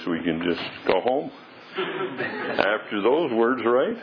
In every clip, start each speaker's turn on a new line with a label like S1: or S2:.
S1: guess we can just go home after those words, right?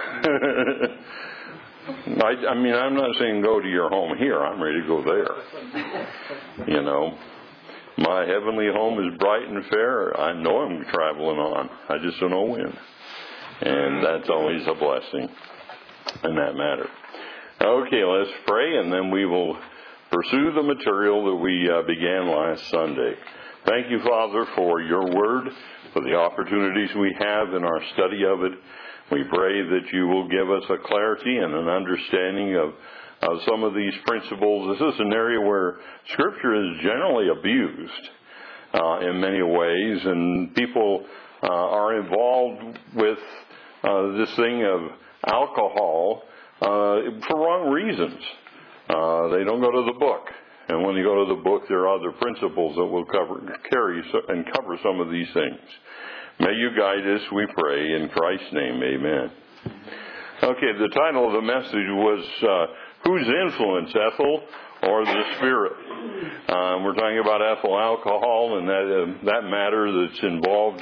S1: I mean, I'm not saying go to your home here. I'm ready to go there. You know, my heavenly home is bright and fair. I know I'm traveling on. I just don't know when. And that's always a blessing in that matter. Okay, let's pray, and then we will pursue the material that we began last Sunday. Thank you, Father, for your word, for the opportunities we have in our study of it. We pray that you will give us a clarity and an understanding of some of these principles. This is an area where Scripture is generally abused in many ways, and people are involved with this thing of alcohol for wrong reasons. They don't go to the book. And when you go to the book, there are other principles that will cover some of these things. May you guide us, we pray, in Christ's name, amen. Okay, the title of the message was, Whose Influence, Ethel or the Spirit? We're talking about ethyl alcohol and that matter that's involved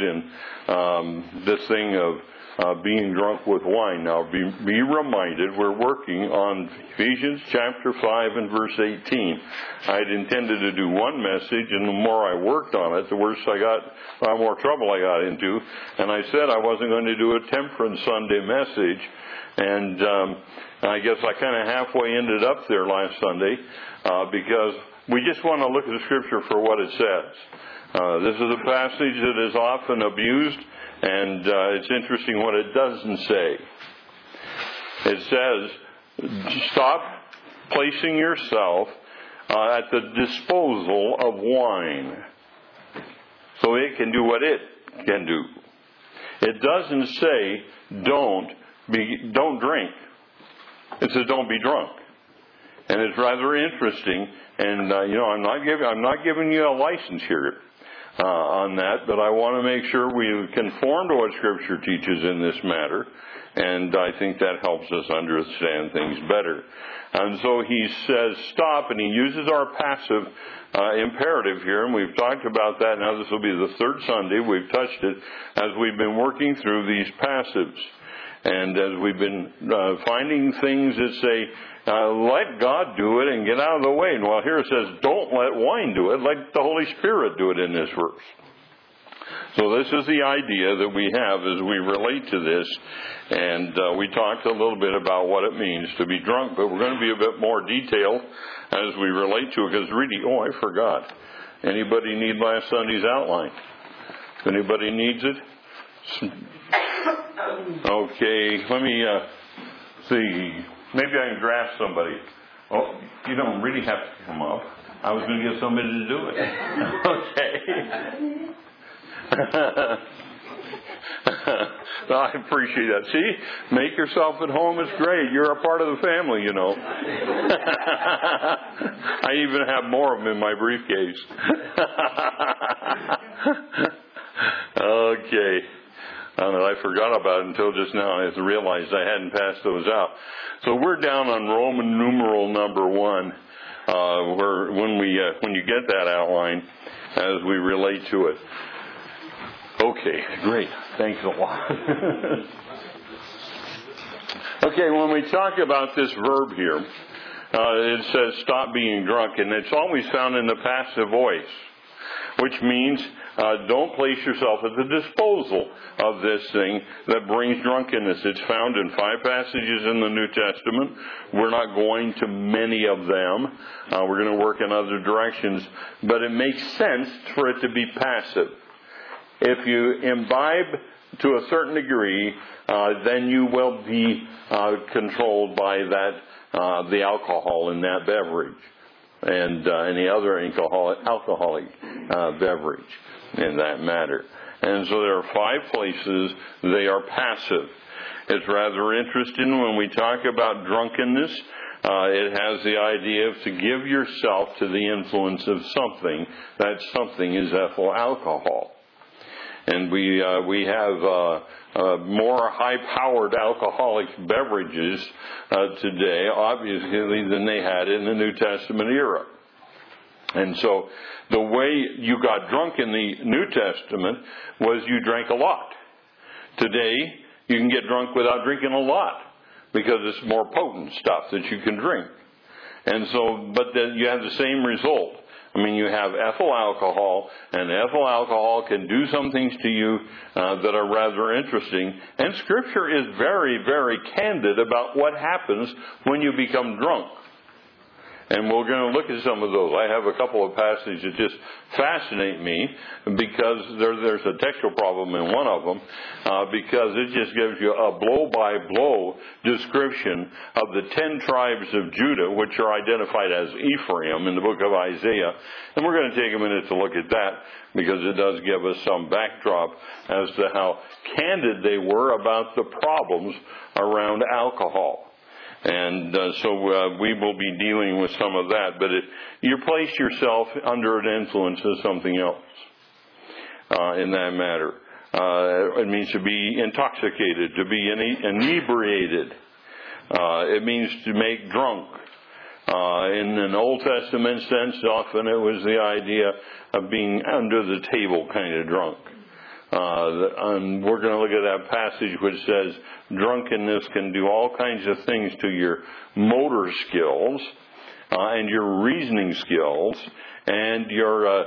S1: in this thing of being drunk with wine. Now, be reminded, we're working on Ephesians chapter 5 and verse 18. I had intended to do one message, and the more I worked on it, the worse the more trouble I got into. And I said I wasn't going to do a Temperance Sunday message, and I guess I kind of halfway ended up there last Sunday, because we just want to look at the Scripture for what it says. This is a passage that is often abused, and it's interesting what it doesn't say. It says, stop placing yourself at the disposal of wine, so it can do what it can do. It doesn't say don't drink. It says don't be drunk, and it's rather interesting. And I'm not giving you a license here on that, but I want to make sure we conform to what Scripture teaches in this matter, and I think that helps us understand things better. And so he says stop, and he uses our passive imperative here, and we've talked about that. Now this will be the third Sunday we've touched it as we've been working through these passives, and as we've been finding things that say let God do it and get out of the way. And while here it says don't let wine do it, let the Holy Spirit do it in this verse. So this is the idea that we have as we relate to this. And we talked a little bit about what it means to be drunk, but we're going to be a bit more detailed as we relate to it. Because really, I forgot. Anybody need last Sunday's outline? If anybody needs it? Okay, let me see. Maybe I can draft somebody. Oh, you don't really have to come up. I was going to get somebody to do it. Okay. I appreciate that. See, make yourself at home. It's great. You're a part of the family, you know. I even have more of them in my briefcase. Okay. I forgot about it until just now. I realized I hadn't passed those out. So we're down on Roman numeral number 1, when you get that outline as we relate to it. Okay, great. Thanks a lot. Okay, when we talk about this verb here, it says stop being drunk, and it's always found in the passive voice, which means don't place yourself at the disposal of this thing that brings drunkenness. It's found in 5 passages in the New Testament. We're not going to many of them. We're going to work in other directions. But it makes sense for it to be passive. If you imbibe to a certain degree, then you will be controlled by the alcohol in that beverage and any other alcoholic beverage in that matter. And so there are 5 places they are passive. It's rather interesting when we talk about drunkenness. It has the idea of to give yourself to the influence of something. That something is ethyl alcohol. And we have more high-powered alcoholic beverages today, obviously, than they had in the New Testament era. And so the way you got drunk in the New Testament was you drank a lot. Today, you can get drunk without drinking a lot because it's more potent stuff that you can drink. And so, but then you have the same result. I mean, you have ethyl alcohol, and ethyl alcohol can do some things to you that are rather interesting. And Scripture is very, very candid about what happens when you become drunk. And we're going to look at some of those. I have a couple of passages that just fascinate me because there's a textual problem in one of them because it just gives you a blow-by-blow description of the 10 tribes of Judah, which are identified as Ephraim in the book of Isaiah. And we're going to take a minute to look at that because it does give us some backdrop as to how candid they were about the problems around alcohol. And so we will be dealing with some of that. But you place yourself under an influence of something else in that matter. It means to be intoxicated, to be inebriated. It means to make drunk. In an Old Testament sense, often it was the idea of being under the table kind of drunk. And we're going to look at that passage which says drunkenness can do all kinds of things to your motor skills and your reasoning skills and your,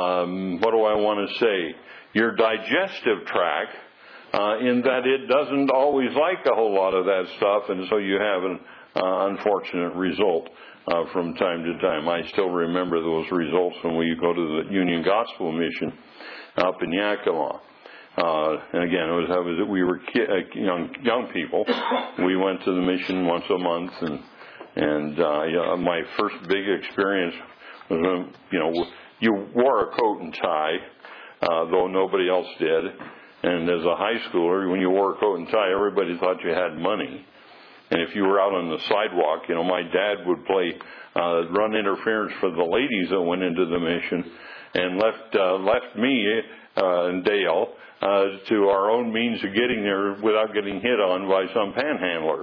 S1: your digestive tract in that it doesn't always like a whole lot of that stuff, and so you have an unfortunate result from time to time. I still remember those results when we go to the Union Gospel Mission up in Yakima. And again, we were young people. We went to the mission once a month, and my first big experience was when, you wore a coat and tie, though nobody else did. And as a high schooler, when you wore a coat and tie, everybody thought you had money. And if you were out on the sidewalk, my dad would play run interference for the ladies that went into the mission, and left me and Dale to our own means of getting there without getting hit on by some panhandler.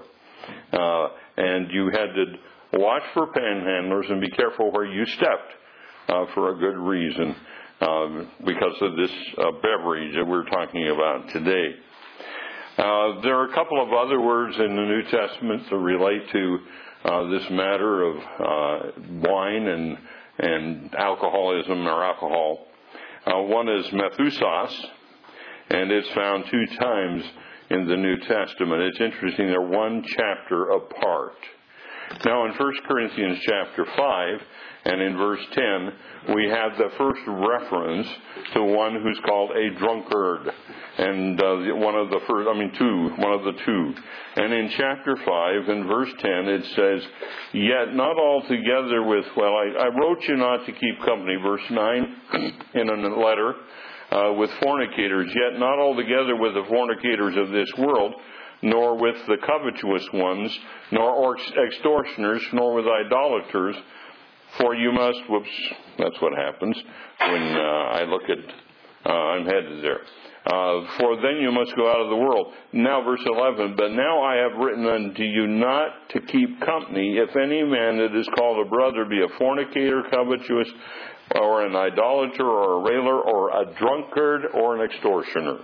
S1: And you had to watch for panhandlers and be careful where you stepped for a good reason because of this beverage that we're talking about today. There are a couple of other words in the New Testament that relate to this matter of wine and alcoholism or alcohol. One is methusos, and it's found 2 times in the New Testament. It's interesting, they're one chapter apart. Now in 1 Corinthians chapter 5 and in verse 10, we have the first reference to one who's called a drunkard. And one of the two. And in chapter 5 and verse 10 it says, yet not altogether with, I wrote you not to keep company, verse 9 in a letter, with fornicators, yet not altogether with the fornicators of this world, nor with the covetous ones, nor extortioners, nor with idolaters, for you must, that's what happens when I look at, I'm headed there. For then you must go out of the world. Now verse 11, but now I have written unto you not to keep company, if any man that is called a brother be a fornicator, covetous, or an idolater, or a railer, or a drunkard, or an extortioner.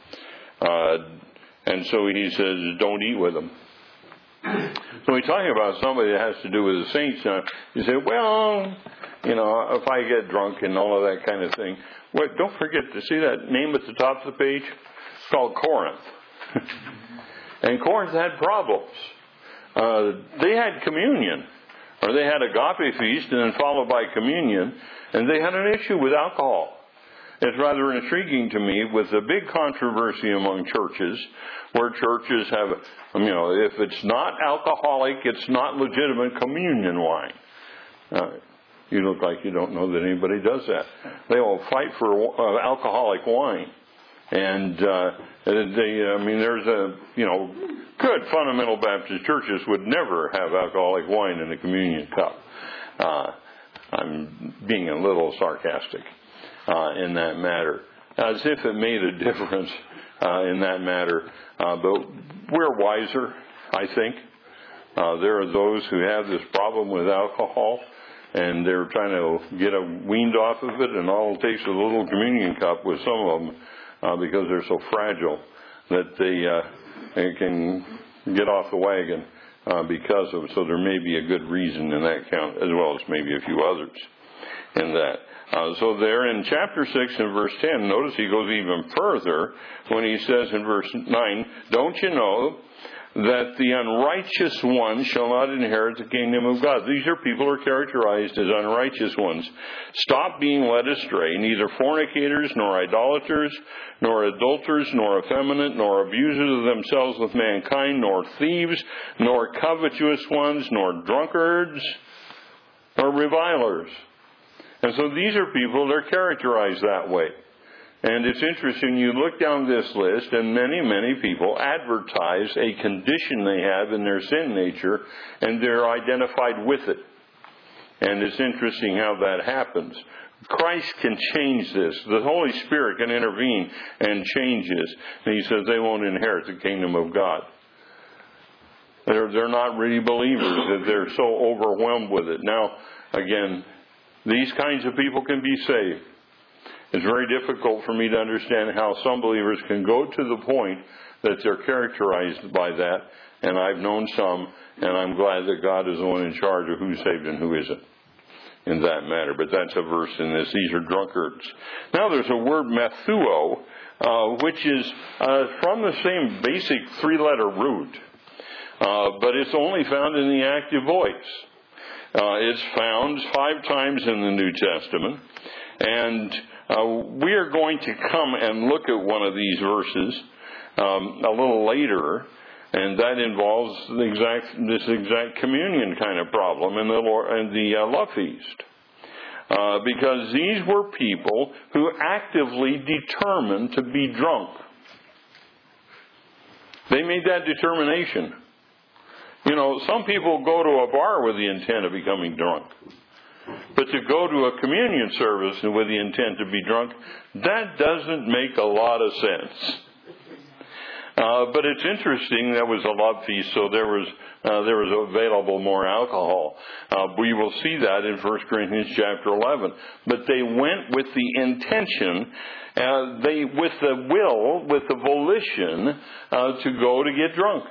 S1: And so he says, don't eat with them. So we're talking about somebody that has to do with the saints. You say, if I get drunk and all of that kind of thing. Well, don't forget to see that name at the top of the page. It's called Corinth. And Corinth had problems. They had communion, or they had agape feast and then followed by communion, and they had an issue with alcohol. It's rather intriguing to me with the big controversy among churches, where churches have, if it's not alcoholic, it's not legitimate communion wine. You look like you don't know that anybody does that. They will fight for alcoholic wine. And there's good fundamental Baptist churches would never have alcoholic wine in the communion cup. I'm being a little sarcastic in that matter, as if it made a difference in that matter. But we're wiser, I think. There are those who have this problem with alcohol, and they're trying to get weaned off of it, and all it takes is a little communion cup with some of them, because they're so fragile that they can get off the wagon because of it. So there may be a good reason in that count, as well as maybe a few others in that. So there in chapter 6 and verse 10, notice he goes even further when he says in verse 9, don't you know that the unrighteous one shall not inherit the kingdom of God? These are people who are characterized as unrighteous ones. Stop being led astray. Neither fornicators, nor idolaters, nor adulterers, nor effeminate, nor abusers of themselves with mankind, nor thieves, nor covetous ones, nor drunkards, nor revilers. And so these are people that are characterized that way. And it's interesting, you look down this list, and many, many people advertise a condition they have in their sin nature, and they're identified with it. And it's interesting how that happens. Christ can change this. The Holy Spirit can intervene and change this. And he says they won't inherit the kingdom of God. They're not really believers, that they're so overwhelmed with it. Now, again, these kinds of people can be saved. It's very difficult for me to understand how some believers can go to the point that they're characterized by that. And I've known some, and I'm glad that God is the one in charge of who's saved and who isn't in that matter. But that's a verse in this. These are drunkards. Now there's a word methuo, which is from the same basic three-letter root. But it's only found in the active voice. It's found 5 times in the New Testament. And we are going to come and look at one of these verses a little later, and that involves this exact communion kind of problem in the love feast. Because these were people who actively determined to be drunk. They made that determination. You know, some people go to a bar with the intent of becoming drunk. But to go to a communion service with the intent to be drunk, that doesn't make a lot of sense. But it's interesting, that was a love feast, so there was available more alcohol. We will see that in 1 Corinthians chapter 11. But they went with the intention, with the will, with the volition to go to get drunk.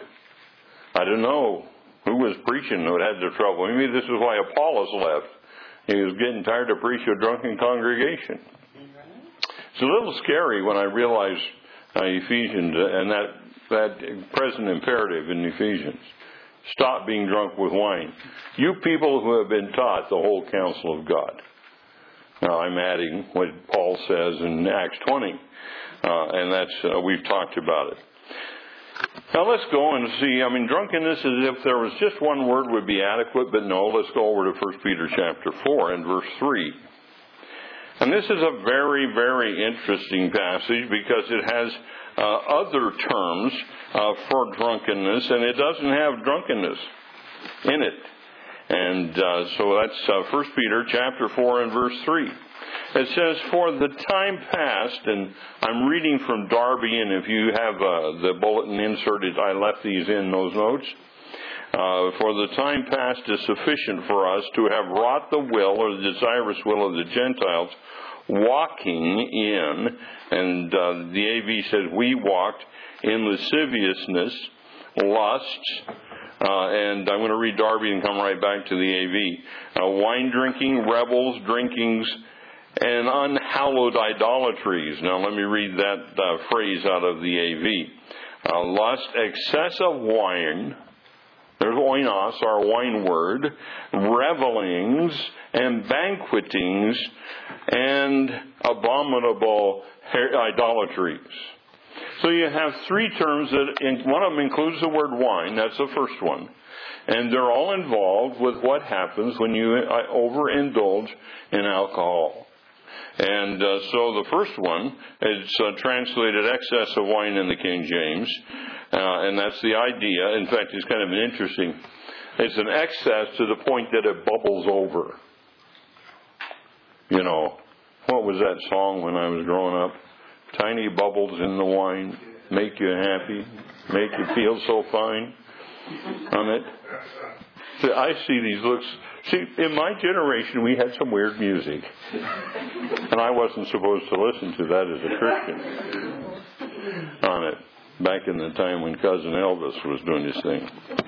S1: I don't know who was preaching who had the trouble. Maybe this is why Apollos left. He was getting tired to preach to a drunken congregation. It's a little scary when I realize Ephesians and that present imperative in Ephesians. Stop being drunk with wine. You people who have been taught the whole counsel of God. Now I'm adding what Paul says in Acts 20. And that's, we've talked about it. Now let's go and see, drunkenness, as if there was just one word would be adequate, but no, let's go over to 1 Peter chapter 4 and verse 3. And this is a very, very interesting passage because it has other terms for drunkenness, and it doesn't have drunkenness in it. And so that's 1 Peter chapter 4 and verse 3. It says, for the time past, and I'm reading from Darby, and if you have the bulletin inserted, I left these in those notes. For the time past is sufficient for us to have wrought the will or the desirous will of the Gentiles, walking in, and the AV says, we walked in lasciviousness, lusts, and I'm going to read Darby and come right back to the AV. Wine drinking, revels, drinkings, and unhallowed idolatries. Now let me read that phrase out of the AV. Lust, excess of wine, there's oinos, our wine word, revelings, and banquetings, and abominable idolatries. So you have 3 terms that, one of them includes the word wine, that's the first one. And they're all involved with what happens when you overindulge in alcohol. And so the first one is translated excess of wine in the King James, and that's the idea. In fact, it's kind of interesting. It's an excess to the point that it bubbles over. You know, what was that song when I was growing up? Tiny bubbles in the wine make you happy, make you feel so fine on it. I see these looks. See, in my generation, we had some weird music. And I wasn't supposed to listen to that as a Christian on it. Back in the time when Cousin Elvis was doing his thing.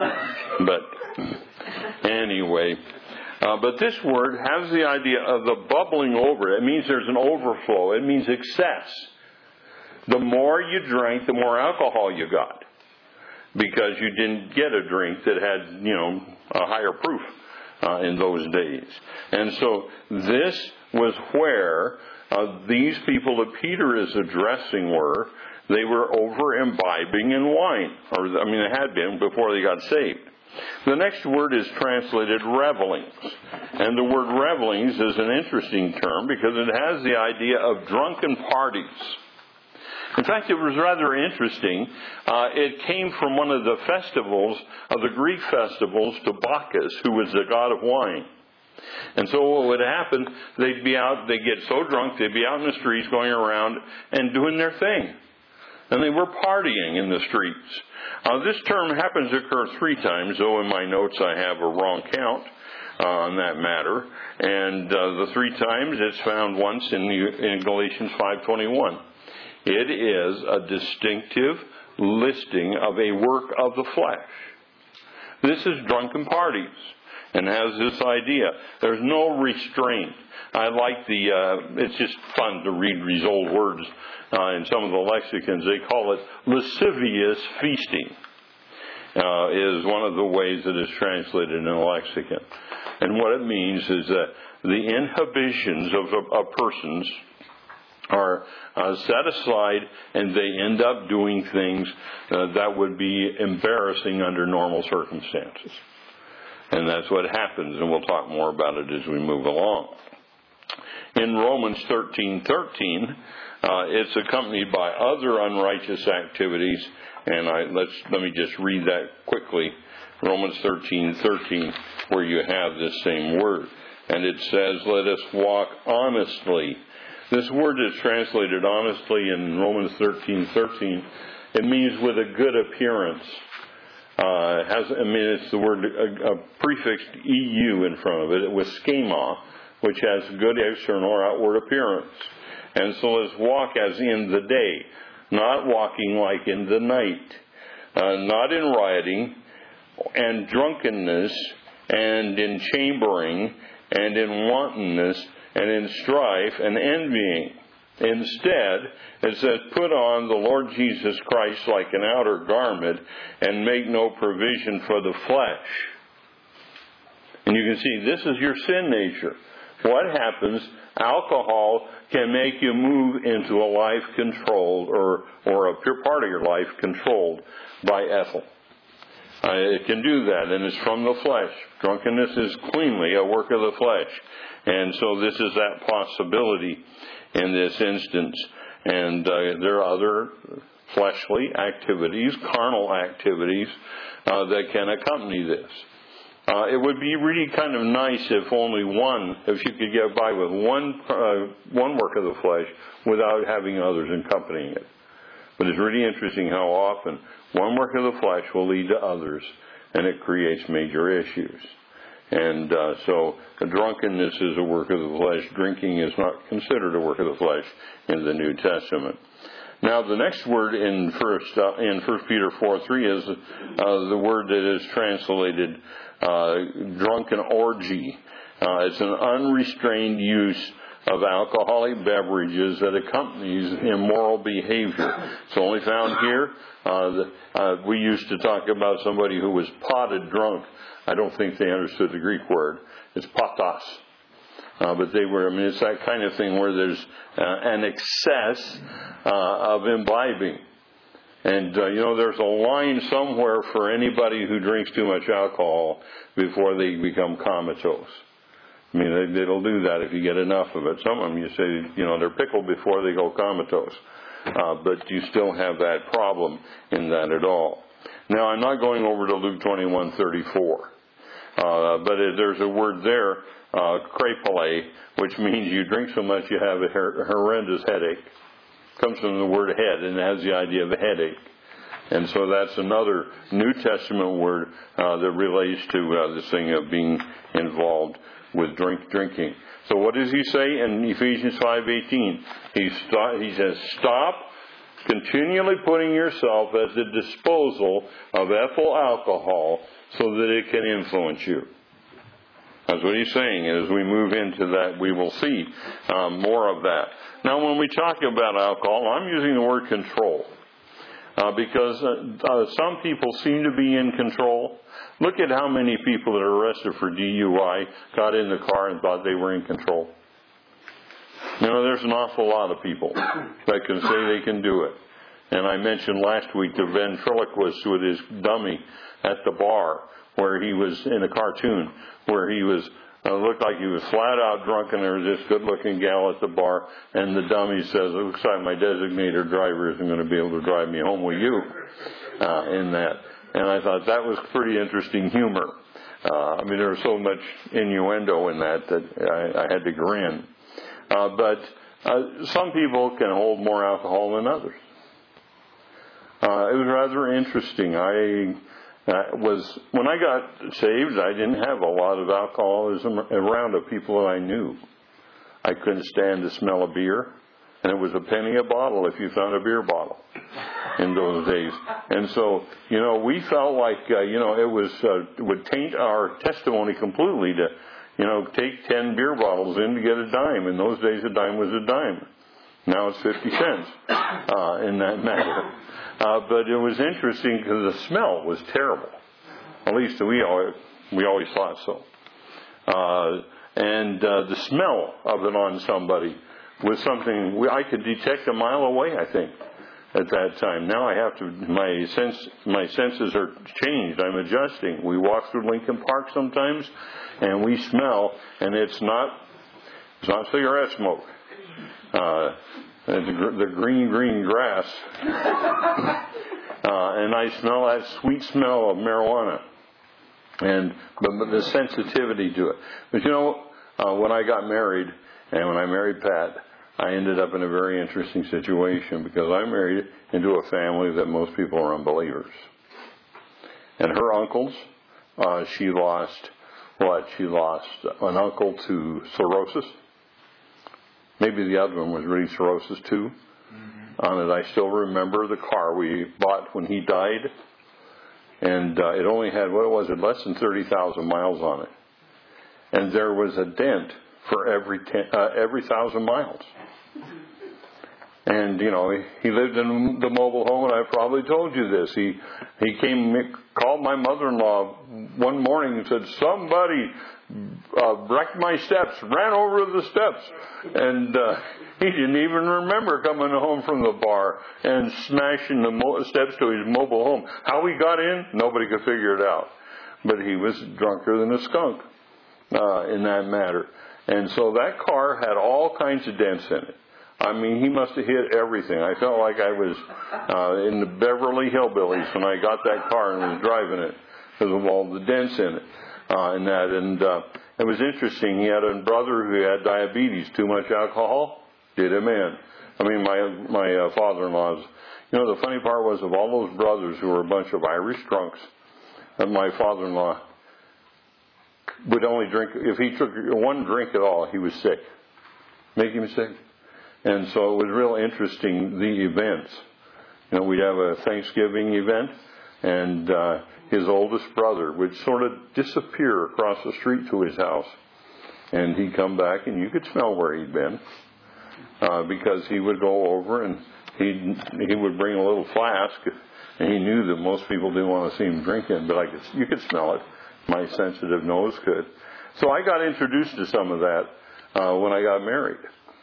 S1: But anyway, but this word has the idea of the bubbling over. It means there's an overflow. It means excess. The more you drank, the more alcohol you got. Because you didn't get a drink that had, a higher proof in those days. And so this was where these people that Peter is addressing were. They were over imbibing in wine. They had been before they got saved. The next word is translated revelings. And the word revelings is an interesting term because it has the idea of drunken parties. In fact, it was rather interesting. It came from one of the festivals, of the Greek festivals, to Bacchus, who was the god of wine. And so what would happen, they'd get so drunk, they'd be out in the streets going around and doing their thing. And they were partying in the streets. This term happens to occur 3 times, though in my notes I have a wrong count on that matter. And the 3 times it's found once in Galatians 5:21. It is a distinctive listing of a work of the flesh. This is drunken parties and has this idea. There's no restraint. I like it's just fun to read these old words in some of the lexicons. They call it lascivious feasting, is one of the ways that is translated in a lexicon. And what it means is that the inhibitions of persons are set aside and they end up doing things that would be embarrassing under normal circumstances. And that's what happens, and we'll talk more about it as we move along. In Romans 13:13, it's accompanied by other unrighteous activities, and let me just read that quickly. Romans 13:13, where you have this same word, and it says, "Let us walk honestly." This word is translated honestly in Romans 13:13. It means with a good appearance. It's the word a prefixed EU in front of it with schema, which has good external or outward appearance. And so let's walk as in the day, not walking like in the night, not in rioting and drunkenness and in chambering and in wantonness and in strife and envying. Instead, it says, put on the Lord Jesus Christ like an outer garment and make no provision for the flesh. And you can see this is your sin nature. What happens? Alcohol can make you move into a life controlled or a pure part of your life controlled by ethyl. It can do that, and it's from the flesh. Drunkenness is cleanly a work of the flesh. And so this is that possibility in this instance. And there are other fleshly activities, carnal activities, that can accompany this. It would be really kind of nice if you could get by with one work of the flesh without having others accompanying it. But it's really interesting how often one work of the flesh will lead to others, and it creates major issues. And so drunkenness is a work of the flesh. Drinking is not considered a work of the flesh in the New Testament. Now, the next word in 1 Peter 4:3 is the word that is translated drunken orgy. It's an unrestrained use of alcoholic beverages that accompanies immoral behavior. It's only found here. We used to talk about somebody who was potted drunk. I don't think they understood the Greek word. It's patos. But they were, it's that kind of thing where there's an excess of imbibing. And, there's a line somewhere for anybody who drinks too much alcohol before they become comatose. They'll do that if you get enough of it. Some of them, you say, they're pickled before they go comatose. But you still have that problem in that at all. Now, I'm not going over to Luke 21:34. But there's a word there, krepale, which means you drink so much you have a horrendous headache. It comes from the word head and it has the idea of a headache. And so that's another New Testament word that relates to this thing of being involved with drinking. So what does he say in Ephesians 5:18? He says, stop continually putting yourself at the disposal of ethyl alcohol so that it can influence you. That's what he's saying. And as we move into that, we will see more of that. Now, when we talk about alcohol, I'm using the word control because some people seem to be in control. Look at how many people that are arrested for DUI got in the car and thought they were in control. You know, there's an awful lot of people that can say they can do it. And I mentioned last week the ventriloquist with his dummy at the bar where he was in a cartoon where he was looked like he was flat out drunk, and there was this good-looking gal at the bar, and the dummy says, it looks like my designated driver isn't going to be able to drive me home with you in that. And I thought that was pretty interesting humor. I mean, there was so much innuendo in that I had to grin. But some people can hold more alcohol than others. It was rather interesting. When I got saved, I didn't have a lot of alcoholism around the people that I knew. I couldn't stand the smell of beer, and it was a penny a bottle if you found a beer bottle in those days. And so, you know, we felt like, it would taint our testimony completely to, take 10 beer bottles in to get a dime. In those days, a dime was a dime. Now it's 50 cents in that matter. But it was interesting because the smell was terrible. At least we always thought so. And the smell of it on somebody was something I could detect a mile away, I think, at that time. Now I have to, my senses are changed. I'm adjusting. We walk through Lincoln Park sometimes, and we smell, and it's not cigarette smoke. The green grass. And I smell that sweet smell of marijuana. And the sensitivity to it. But when I got married, and when I married Pat, I ended up in a very interesting situation because I married into a family that most people are unbelievers. And her uncles, she lost an uncle to cirrhosis. Maybe the other one was really cirrhosis too. On it, I still remember the car we bought when he died, and it only had less than 30,000 miles on it, and there was a dent for every 1,000 miles. And he lived in the mobile home, and I probably told you this. He called my mother-in-law one morning and said, "Somebody wrecked my steps, ran over the steps," and he didn't even remember coming home from the bar and smashing the steps to his mobile home. How he got in, nobody could figure it out. But he was drunker than a skunk in that matter. And so that car had all kinds of dents in it. I mean, he must have hit everything. I felt like I was in the Beverly Hillbillies when I got that car and was driving it because of all the dents in it. And it was interesting. He had a brother who had diabetes. Too much alcohol did him in. I mean, my father-in-law's. The funny part was of all those brothers who were a bunch of Irish drunks, that my father-in-law would only drink, if he took one drink at all, he was sick. Make him sick. And so it was real interesting, the events. We'd have a Thanksgiving event, and his oldest brother would sort of disappear across the street to his house. And he'd come back, and you could smell where he'd been, because he would go over, and he would bring a little flask, and he knew that most people didn't want to see him drinking, but you could smell it. My sensitive nose could. So I got introduced to some of that when I got married.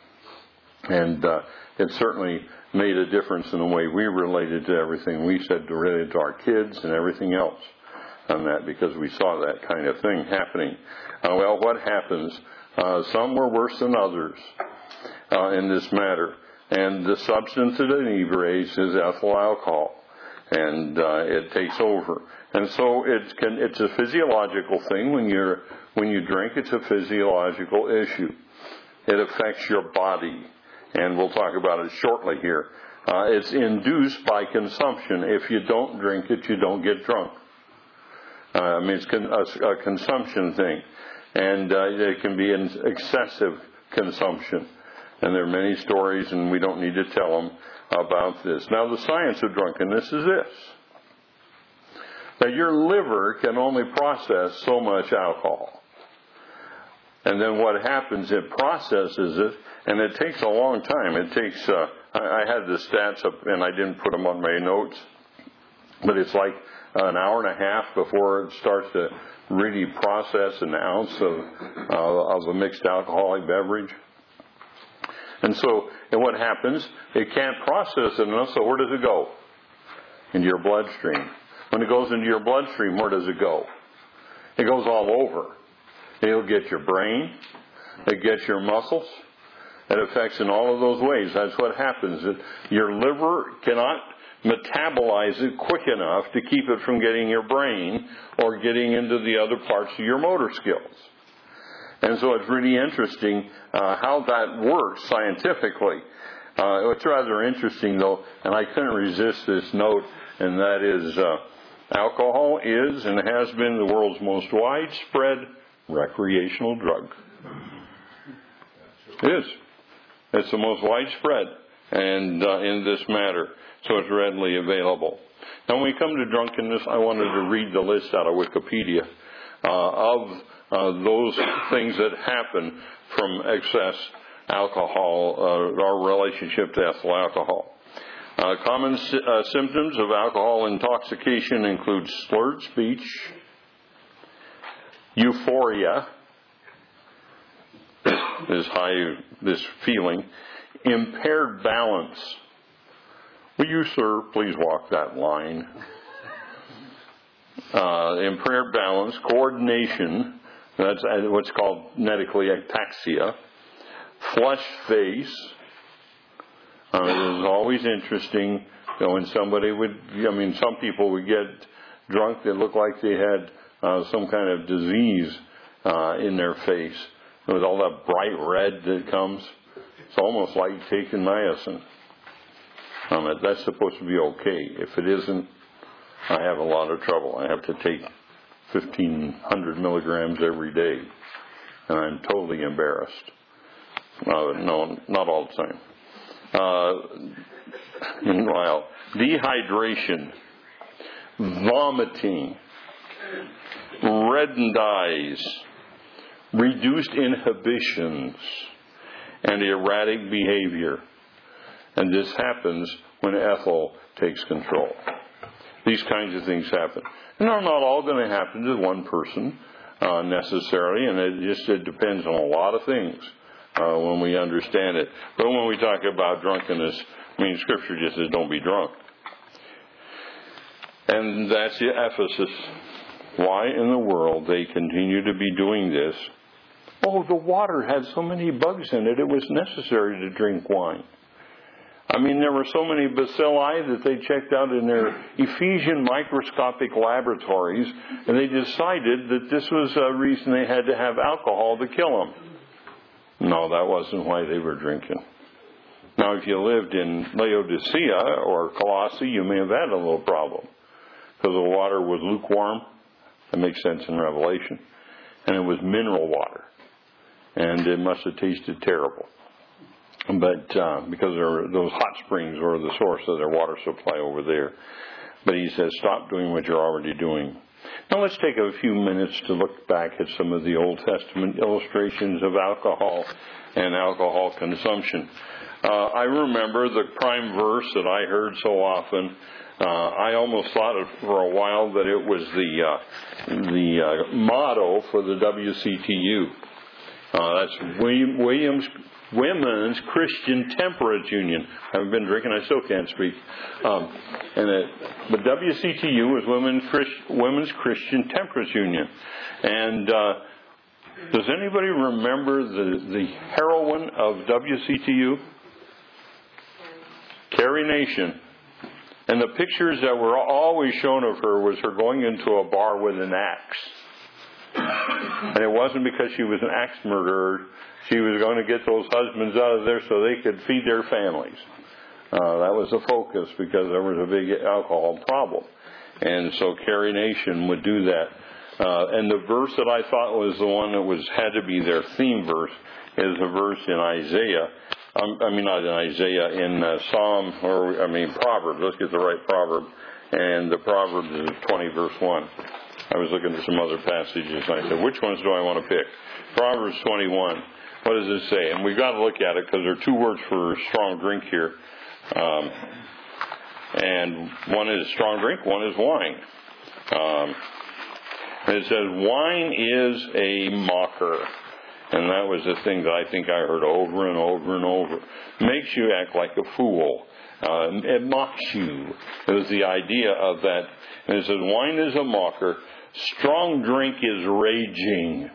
S1: And it certainly made a difference in the way we related to everything. We said related to our kids and everything else on that because we saw that kind of thing happening. Well, what happens? Some were worse than others in this matter. And the substance that inebriates is ethyl alcohol. And it takes over. And so it's a physiological thing. When you drink, it's a physiological issue. It affects your body. And we'll talk about it shortly here. It's induced by consumption. If you don't drink it, you don't get drunk. It's a consumption thing. And it can be an excessive consumption. And there are many stories, and we don't need to tell them about this. Now, the science of drunkenness is this: that your liver can only process so much alcohol. And then what happens, it processes it, and it takes a long time. It takes, I had the stats up, and I didn't put them on my notes, but it's like an hour and a half before it starts to really process an ounce of a mixed alcoholic beverage. And what happens, it can't process it enough, so where does it go? Into your bloodstream. When it goes into your bloodstream, where does it go? It goes all over. It'll get your brain. It gets your muscles. It affects in all of those ways. That's what happens. Your liver cannot metabolize it quick enough to keep it from getting your brain or getting into the other parts of your motor skills. And so it's really interesting how that works scientifically. It's rather interesting, though, and I couldn't resist this note, and that is alcohol is and has been the world's most widespread recreational drug. It is. It's the most widespread and in this matter, so it's readily available. Now, when we come to drunkenness, I wanted to read the list out of Wikipedia of those things that happen from excess alcohol, our relationship to ethyl alcohol. Common symptoms of alcohol intoxication include slurred speech, euphoria, this feeling, impaired balance. Will you, sir, please walk that line? Impaired balance, coordination, that's what's called medically ataxia, flushed face. It was always interesting when somebody some people would get drunk that looked like they had some kind of disease in their face. With all that bright red that comes, it's almost like taking niacin. That's supposed to be okay. If it isn't, I have a lot of trouble. I have to take 1,500 milligrams every day, and I'm totally embarrassed. No, not all the time. Meanwhile, dehydration, vomiting, reddened eyes, reduced inhibitions, and erratic behavior. And this happens when ethyl takes control. These kinds of things happen. And they're not all going to happen to one person necessarily, and it depends on a lot of things when we understand it. But when we talk about drunkenness, Scripture just says don't be drunk. And that's the Ephesus. Why in the world they continue to be doing this? Oh, the water had so many bugs in it, it was necessary to drink wine. There were so many bacilli that they checked out in their Ephesian microscopic laboratories, and they decided that this was a reason they had to have alcohol to kill them. No, that wasn't why they were drinking. Now, if you lived in Laodicea or Colossae, you may have had a little problem, because the water was lukewarm. That makes sense in Revelation. And it was mineral water. And it must have tasted terrible. But because those hot springs were the source of their water supply over there. But he says, stop doing what you're already doing. Now let's take a few minutes to look back at some of the Old Testament illustrations of alcohol and alcohol consumption. I remember the prime verse that I heard so often. I almost thought for a while that it was the motto for the WCTU. That's Women's Christian Temperance Union. I haven't been drinking, I still can't speak. But WCTU is Women's Christian Temperance Union. And does anybody remember the heroine of WCTU? Carrie Nation. And the pictures that were always shown of her was her going into a bar with an axe. And it wasn't because she was an axe murderer. She was going to get those husbands out of there so they could feed their families. That was the focus because there was a big alcohol problem. And so Carrie Nation would do that. And the verse that I thought was the one that had to be their theme verse is a verse in Isaiah. Not in Isaiah, in Proverbs. Let's get the right proverb. And the Proverbs is 20 verse 1. I was looking at some other passages and I said, which ones do I want to pick? Proverbs 21. What does it say? And we've got to look at it because there are two words for strong drink here. And one is strong drink, one is wine. And it says, wine is a mocker. And that was the thing that I think I heard over and over and over. Makes you act like a fool. It mocks you. It was the idea of that. And it says, wine is a mocker. Strong drink is raging.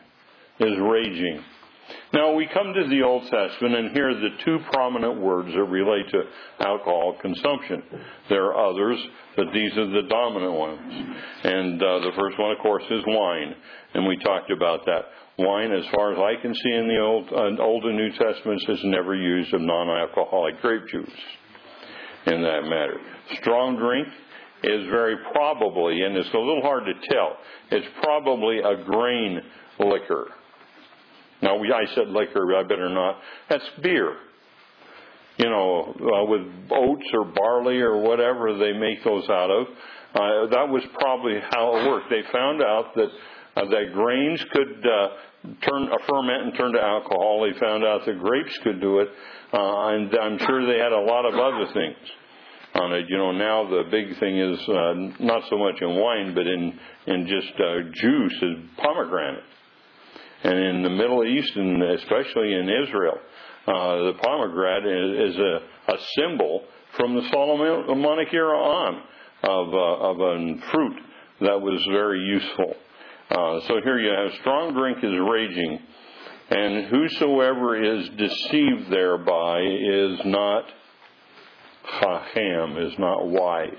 S1: Now, we come to the Old Testament and here are the two prominent words that relate to alcohol consumption. There are others, but these are the dominant ones. And the first one, of course, is wine. And we talked about that. Wine, as far as I can see in the Old and New Testaments, is never used of non-alcoholic grape juice in that matter. Strong drink is very probably, and it's a little hard to tell, it's probably a grain liquor. Now, I said liquor, I better not. That's beer. With oats or barley or whatever they make those out of. That was probably how it worked. They found out that grains could ferment and turn to alcohol. They found out that grapes could do it. And I'm sure they had a lot of other things on it. Now the big thing is not so much in wine, but in just juice is pomegranate. And in the Middle East, and especially in Israel, the pomegranate is a symbol from the Solomonic era on of a fruit that was very useful. So here you have strong drink is raging, and whosoever is deceived thereby is not chacham, is not wise.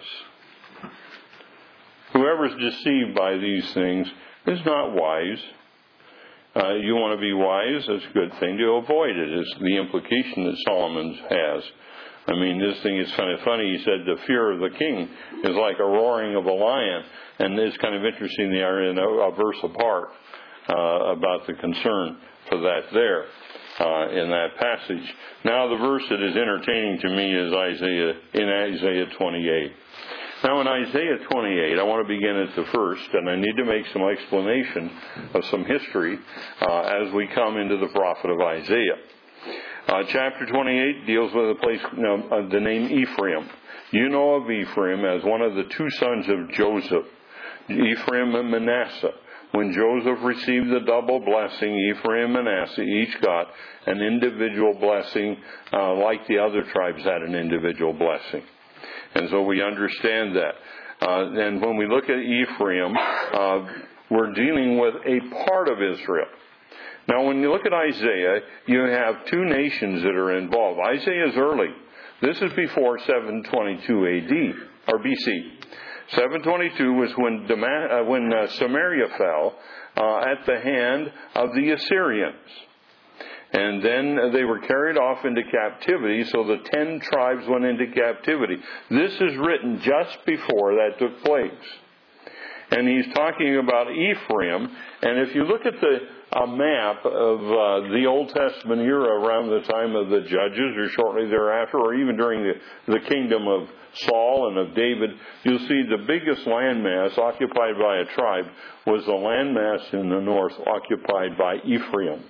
S1: Whoever is deceived by these things is not wise. You want to be wise, it's a good thing to avoid it. It's the implication that Solomon has. This thing is kind of funny. He said the fear of the king is like a roaring of a lion. And it's kind of interesting, they are in a verse apart about the concern for that there in that passage. Now the verse that is entertaining to me is Isaiah 28. Now in Isaiah 28, I want to begin at the first, and I need to make some explanation of some history as we come into the prophet of Isaiah. Chapter 28 deals with a place, the name Ephraim. You know of Ephraim as one of the two sons of Joseph, Ephraim and Manasseh. When Joseph received the double blessing, Ephraim and Manasseh each got an individual blessing, like the other tribes had an individual blessing. And so we understand that. And when we look at Ephraim, we're dealing with a part of Israel. Now, when you look at Isaiah, you have two nations that are involved. Isaiah is early. This is before 722 A.D. or B.C. 722 was when Samaria fell at the hand of the Assyrians. And then they were carried off into captivity, so the 10 tribes went into captivity. This is written just before that took place. And he's talking about Ephraim. And if you look at a map of the Old Testament era around the time of the Judges or shortly thereafter, or even during the kingdom of Saul and of David, you'll see the biggest landmass occupied by a tribe was the landmass in the north occupied by Ephraim.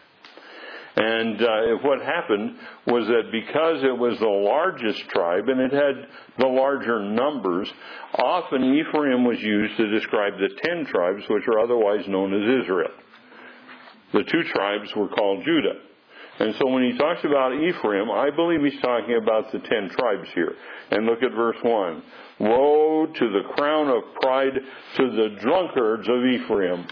S1: And what happened was that because it was the largest tribe and it had the larger numbers, often Ephraim was used to describe the 10 tribes which are otherwise known as Israel. The 2 tribes were called Judah. And so when he talks about Ephraim, I believe he's talking about the 10 tribes here. And look at verse 1. Woe to the crown of pride to the drunkards of Ephraim,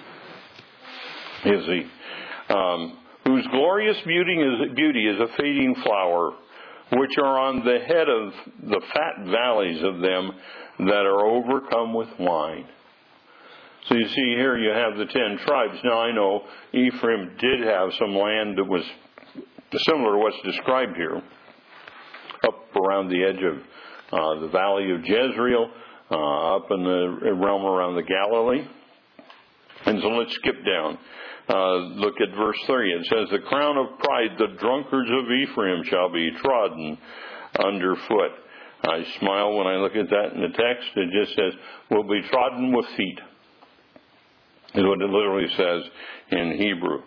S1: is he. Whose glorious beauty is a fading flower, which are on the head of the fat valleys of them that are overcome with wine. So you see here you have the 10 tribes. Now I know Ephraim did have some land that was similar to what's described here. up around the edge of the valley of Jezreel, up in the realm around the Galilee. And so let's skip down. Look at verse 3. It says, the crown of pride, the drunkards of Ephraim shall be trodden underfoot. I smile when I look at that in the text. It just says, will be trodden with feet, is what it literally says in Hebrew.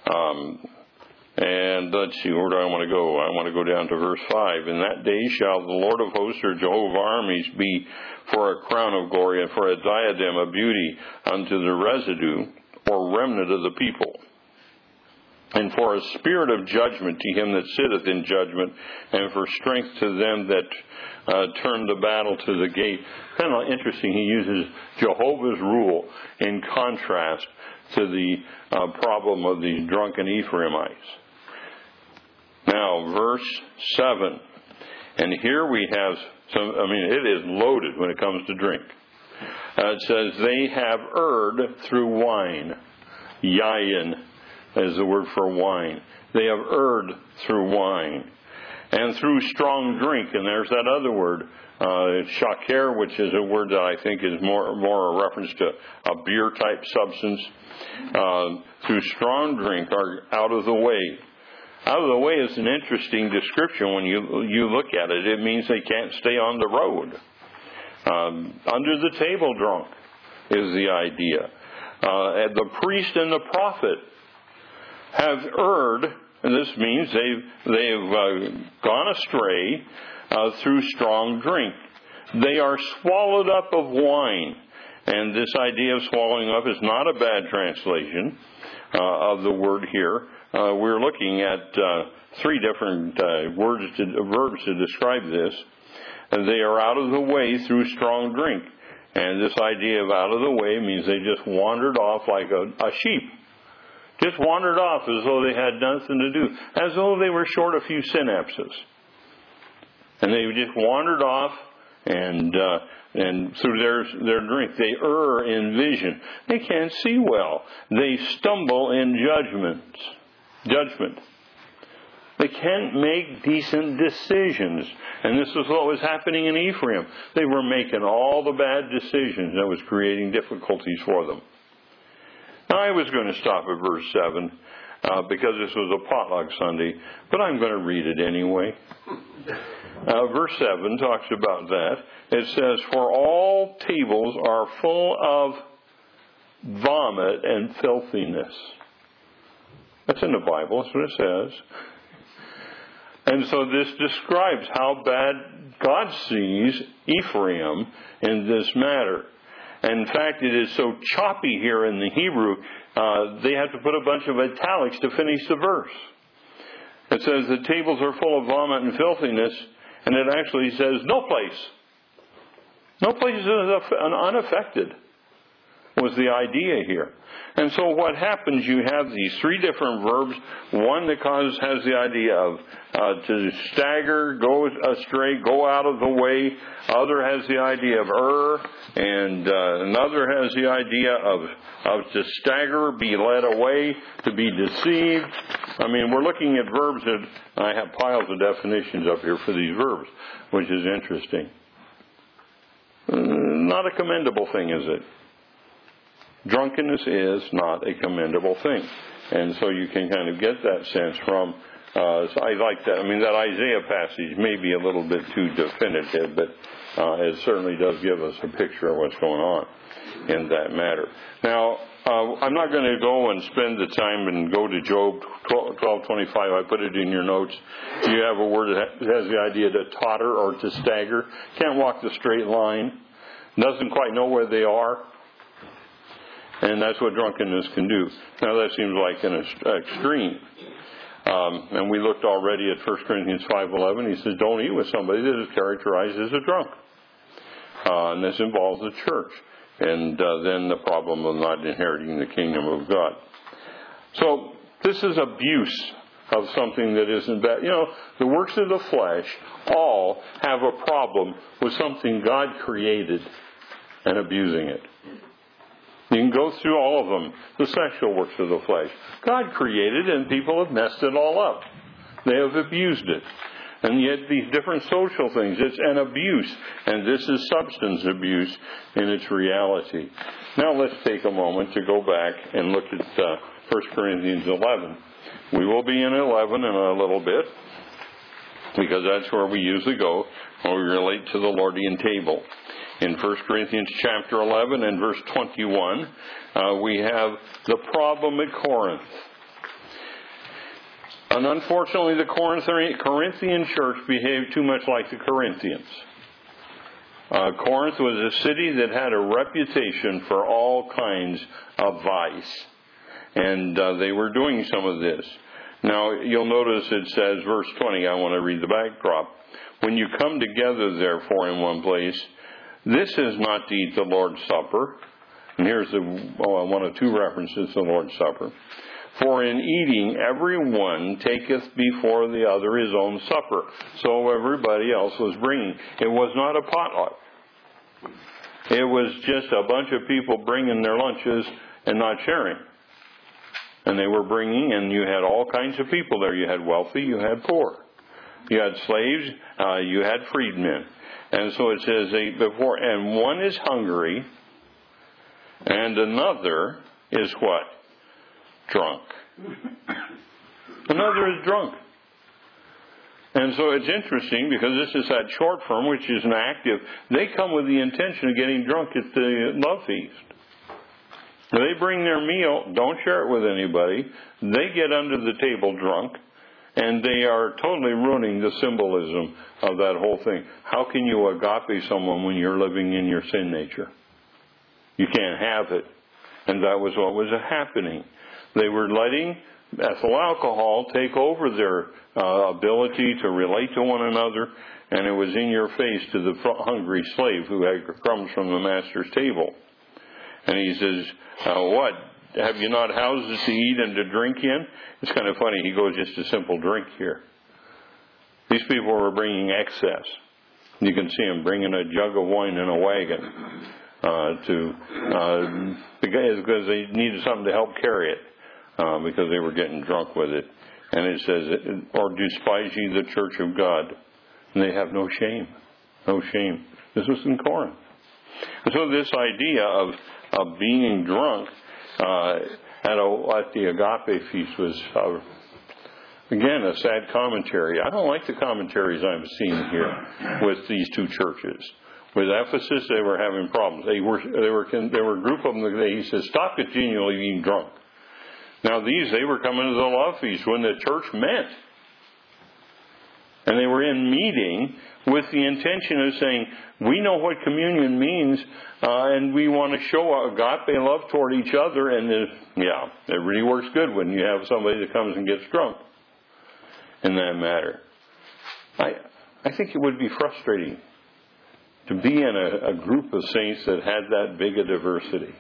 S1: And let's see, where do I want to go? I want to go down to verse 5. In that day shall the Lord of hosts, or Jehovah of armies, be for a crown of glory and for a diadem of beauty unto the residue or remnant of the people, and for a spirit of judgment to him that sitteth in judgment, and for strength to them that turn the battle to the gate. Kind of interesting, he uses Jehovah's rule in contrast to the problem of these drunken Ephraimites. Now, verse 7. And here we have it is loaded when it comes to drink. It says, they have erred through wine. Yayin is the word for wine. They have erred through wine. And through strong drink. And there's that other word, shaker, which is a word that I think is more a reference to a beer-type substance. Through strong drink are out of the way. Out of the way is an interesting description when you look at it. It means they can't stay on the road. Under the table drunk is the idea. The priest and the prophet have erred, and this means they've gone astray through strong drink. They are swallowed up of wine. And this idea of swallowing up is not a bad translation of the word here. We're looking at three different verbs to describe this. And they are out of the way through strong drink. And this idea of out of the way means they just wandered off like a sheep. Just wandered off as though they had nothing to do. As though they were short a few synapses. And they just wandered off and through their drink. They err in vision. They can't see well. They stumble in judgment. They can't make decent decisions. And this is what was happening in Ephraim. They were making all the bad decisions that was creating difficulties for them. Now, I was going to stop at verse 7 because this was a potluck Sunday, but I'm going to read it anyway. Verse 7 talks about that. It says, for all tables are full of vomit and filthiness. That's in the Bible. That's what it says. And so this describes how bad God sees Ephraim in this matter. And in fact, it is so choppy here in the Hebrew, they have to put a bunch of italics to finish the verse. It says the tables are full of vomit and filthiness, and it actually says no place. No place is unaffected was the idea here. And so what happens, you have these three different verbs. One that has the idea of to stagger, go astray, go out of the way. Other has the idea of err. And another has the idea of to stagger, be led away, to be deceived. I mean, we're looking at verbs that I have piles of definitions up here for these verbs, which is interesting. Not a commendable thing, is it? Drunkenness is not a commendable thing. And so you can kind of get that sense from, so I like that. I mean, that Isaiah passage may be a little bit too definitive, but it certainly does give us a picture of what's going on in that matter. Now, I'm not going to go and spend the time and go to Job 12:25. I put it in your notes. You have a word that has the idea to totter or to stagger. Can't walk the straight line. Doesn't quite know where they are. And that's what drunkenness can do. Now that seems like an extreme. And we looked already at 1 Corinthians 5:11. He says, don't eat with somebody that is characterized as a drunk. And this involves the church. And then the problem of not inheriting the kingdom of God. So this is abuse of something that isn't bad. You know, the works of the flesh all have a problem with something God created and abusing it. You can go through all of them, the sexual works of the flesh. God created and people have messed it all up. They have abused it. And yet these different social things, it's an abuse. And this is substance abuse in its reality. Now let's take a moment to go back and look at 1 Corinthians 11. We will be in 11 in a little bit, because that's where we usually go when we relate to the Lordian table. In 1 Corinthians chapter 11 and verse 21, we have the problem at Corinth. And unfortunately, the Corinthian church behaved too much like the Corinthians. Corinth was a city that had a reputation for all kinds of vice. And they were doing some of this. Now, you'll notice it says, verse 20, I want to read the backdrop. When you come together, therefore, in one place, this is not to eat the Lord's Supper. And here's one of two references to the Lord's Supper. For in eating, every one taketh before the other his own supper. So everybody else was bringing. It was not a potluck. It was just a bunch of people bringing their lunches and not sharing. And they were bringing, and you had all kinds of people there. You had wealthy, you had poor. You had slaves, you had freedmen. And so it says, and one is hungry, and another is what? Drunk. Another is drunk. And so it's interesting, because this is that short form, which is an active. They come with the intention of getting drunk at the love feast. They bring their meal, don't share it with anybody. They get under the table drunk, and they are totally ruining the symbolism of that whole thing. How can you agape someone when you're living in your sin nature? You can't have it. And that was what was happening. They were letting ethyl alcohol take over their ability to relate to one another, and it was in your face to the hungry slave who had crumbs from the master's table. And he says, what? Have you not houses to eat and to drink in? It's kind of funny. He goes just a simple drink here. These people were bringing excess. You can see them bringing a jug of wine in a wagon because they needed something to help carry it because they were getting drunk with it. And it says, or despise ye the church of God. And they have no shame. No shame. This was in Corinth. And so this idea of being drunk at the agape feast was, again, a sad commentary. I don't like the commentaries I'm seeing here with these two churches. With Ephesus, they were having problems. There were a group of them. He says, stop continually being drunk. Now they were coming to the love feast when the church met. And they were in meeting with the intention of saying, we know what communion means, and we want to show agape love toward each other. And it really works good when you have somebody that comes and gets drunk in that matter. I think it would be frustrating to be in a group of saints that had that big a diversity.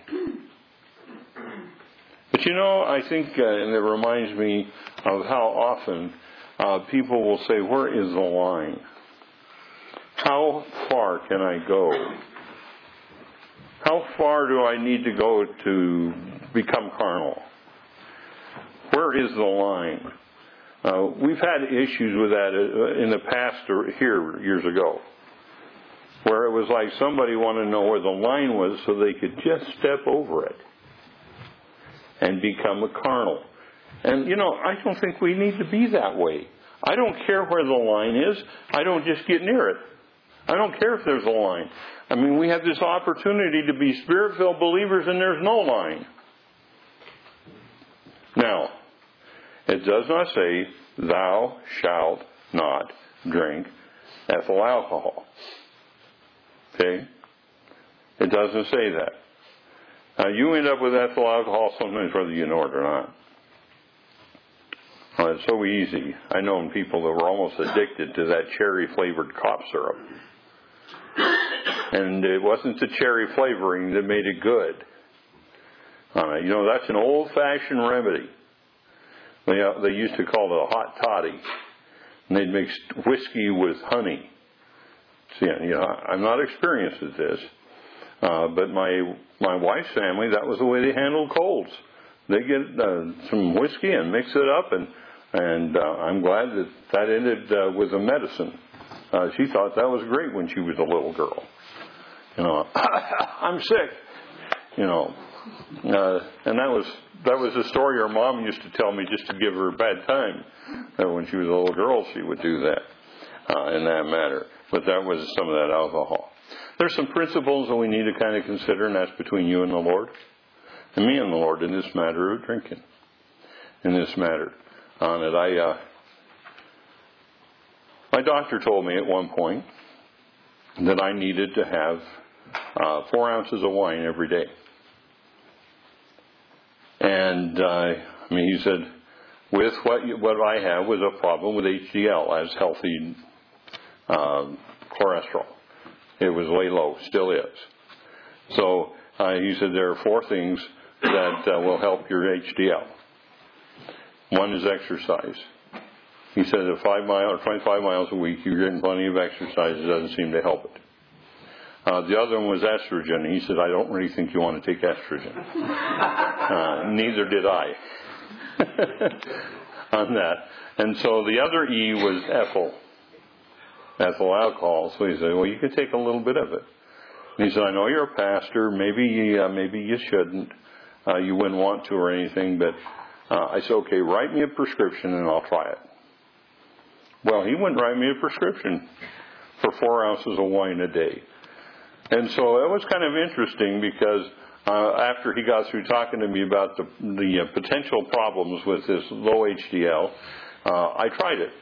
S1: But I think, and it reminds me of how often people will say, where is the line? How far can I go? How far do I need to go to become carnal? Where is the line? We've had issues with that in the past or here years ago, where it was like somebody wanted to know where the line was so they could just step over it and become a carnal. And, I don't think we need to be that way. I don't care where the line is. I don't just get near it. I don't care if there's a line. I mean, we have this opportunity to be Spirit-filled believers, and there's no line. Now, it does not say, thou shalt not drink ethyl alcohol. Okay? It doesn't say that. Now, you end up with ethyl alcohol sometimes whether you know it or not. It's so easy. I know people that were almost addicted to that cherry-flavored cough syrup. And it wasn't the cherry flavoring that made it good. That's an old-fashioned remedy. They used to call it a hot toddy. And they'd mix whiskey with honey. See, I'm not experienced at this. But my wife's family, that was the way they handled colds. They get some whiskey and mix it up, and And I'm glad that ended with a medicine. She thought that was great when she was a little girl. I'm sick. And that was a story her mom used to tell me just to give her a bad time. That when she was a little girl, she would do that in that matter. But that was some of that alcohol. There's some principles that we need to kind of consider, and that's between you and the Lord, and me and the Lord in this matter of drinking. In this matter, on it, my doctor told me at one point that I needed to have 4 ounces of wine every day. And he said, with what I have was a problem with HDL, as healthy cholesterol. It was way low, still is. So he said there are 4 things that will help your HDL. One is exercise. He said that 25 miles a week, you're getting plenty of exercise. It doesn't seem to help it. The other one was estrogen. He said, I don't really think you want to take estrogen. Neither did I on that. And so the other E was ethyl alcohol. So he said, well, you could take a little bit of it. And he said, I know you're a pastor. Maybe you shouldn't. You wouldn't want to or anything. But I said, okay, write me a prescription and I'll try it. Well, he wouldn't write me a prescription for 4 ounces of wine a day. And so it was kind of interesting because after he got through talking to me about the potential problems with this low HDL, I tried it.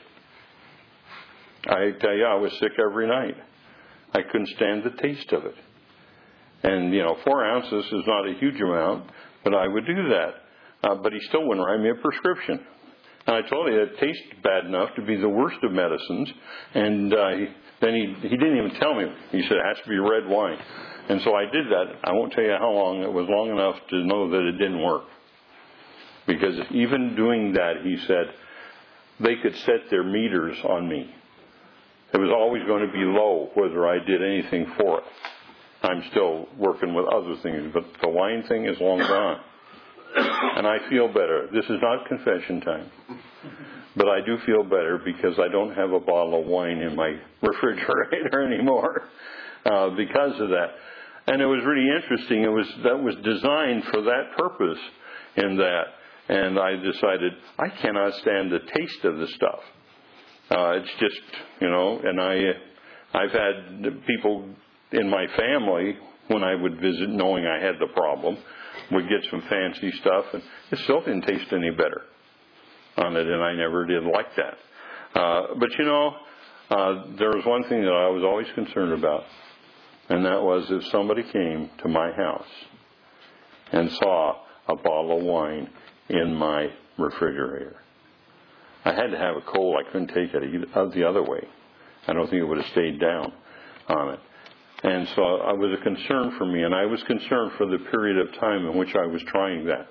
S1: I tell you, I was sick every night. I couldn't stand the taste of it. And, 4 ounces is not a huge amount, but I would do that. But he still wouldn't write me a prescription. And I told him it tasted bad enough to be the worst of medicines. And then he didn't even tell me. He said it has to be red wine. And so I did that. I won't tell you how long. It was long enough to know that it didn't work. Because even doing that, he said, they could set their meters on me. It was always going to be low whether I did anything for it. I'm still working with other things, but the wine thing is long gone. And I feel better. This is not confession time. But I do feel better because I don't have a bottle of wine in my refrigerator anymore because of that. And it was really interesting. That was designed for that purpose in that. And I decided I cannot stand the taste of the stuff. It's just, and I've had people in my family, when I would visit knowing I had the problem, would get some fancy stuff, and it still didn't taste any better on it, and I never did like that. But there was one thing that I was always concerned about, and that was if somebody came to my house and saw a bottle of wine in my refrigerator. I had to have a cold. I couldn't take it the other way. I don't think it would have stayed down on it. And so it was a concern for me, and I was concerned for the period of time in which I was trying that.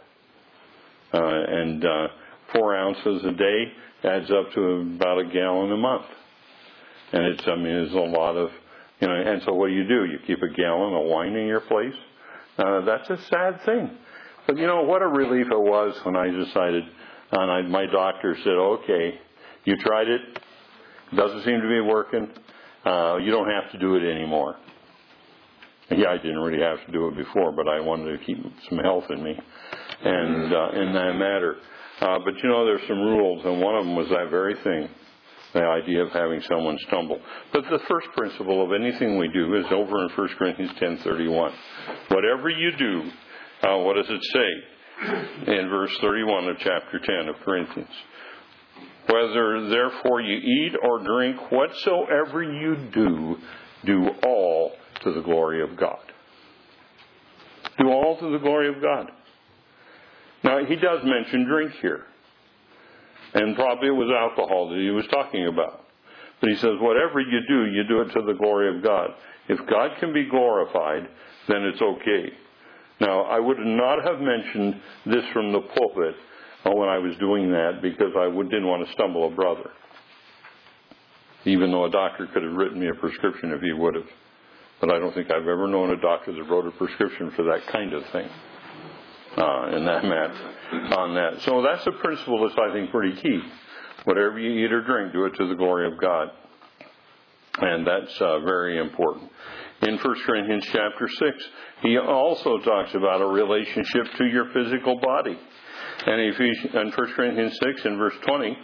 S1: 4 ounces a day adds up to about a gallon a month. And it's a lot of, and so what do? You keep a gallon of wine in your place? That's a sad thing. But what a relief it was when I decided, and my doctor said, okay, you tried it. It doesn't seem to be working. You don't have to do it anymore. Yeah, I didn't really have to do it before, but I wanted to keep some health in me, and in that matter. But there's some rules, and one of them was that very thing, the idea of having someone stumble. But the first principle of anything we do is over in 1 Corinthians 10:31. Whatever you do, what does it say in verse 31 of chapter 10 of Corinthians? Whether therefore you eat or drink, whatsoever you do all to the glory of God. Do all to the glory of God. Now, he does mention drink here. And probably it was alcohol that he was talking about. But he says, whatever you do it to the glory of God. If God can be glorified, then it's okay. Now, I would not have mentioned this from the pulpit when I was doing that because I didn't want to stumble a brother. Even though a doctor could have written me a prescription if he would have. But I don't think I've ever known a doctor that wrote a prescription for that kind of thing. In that matter, on that. So that's a principle that's, I think, pretty key. Whatever you eat or drink, do it to the glory of God. And that's very important. In 1 Corinthians chapter 6, he also talks about a relationship to your physical body. And in 1 Corinthians 6 in verse 20,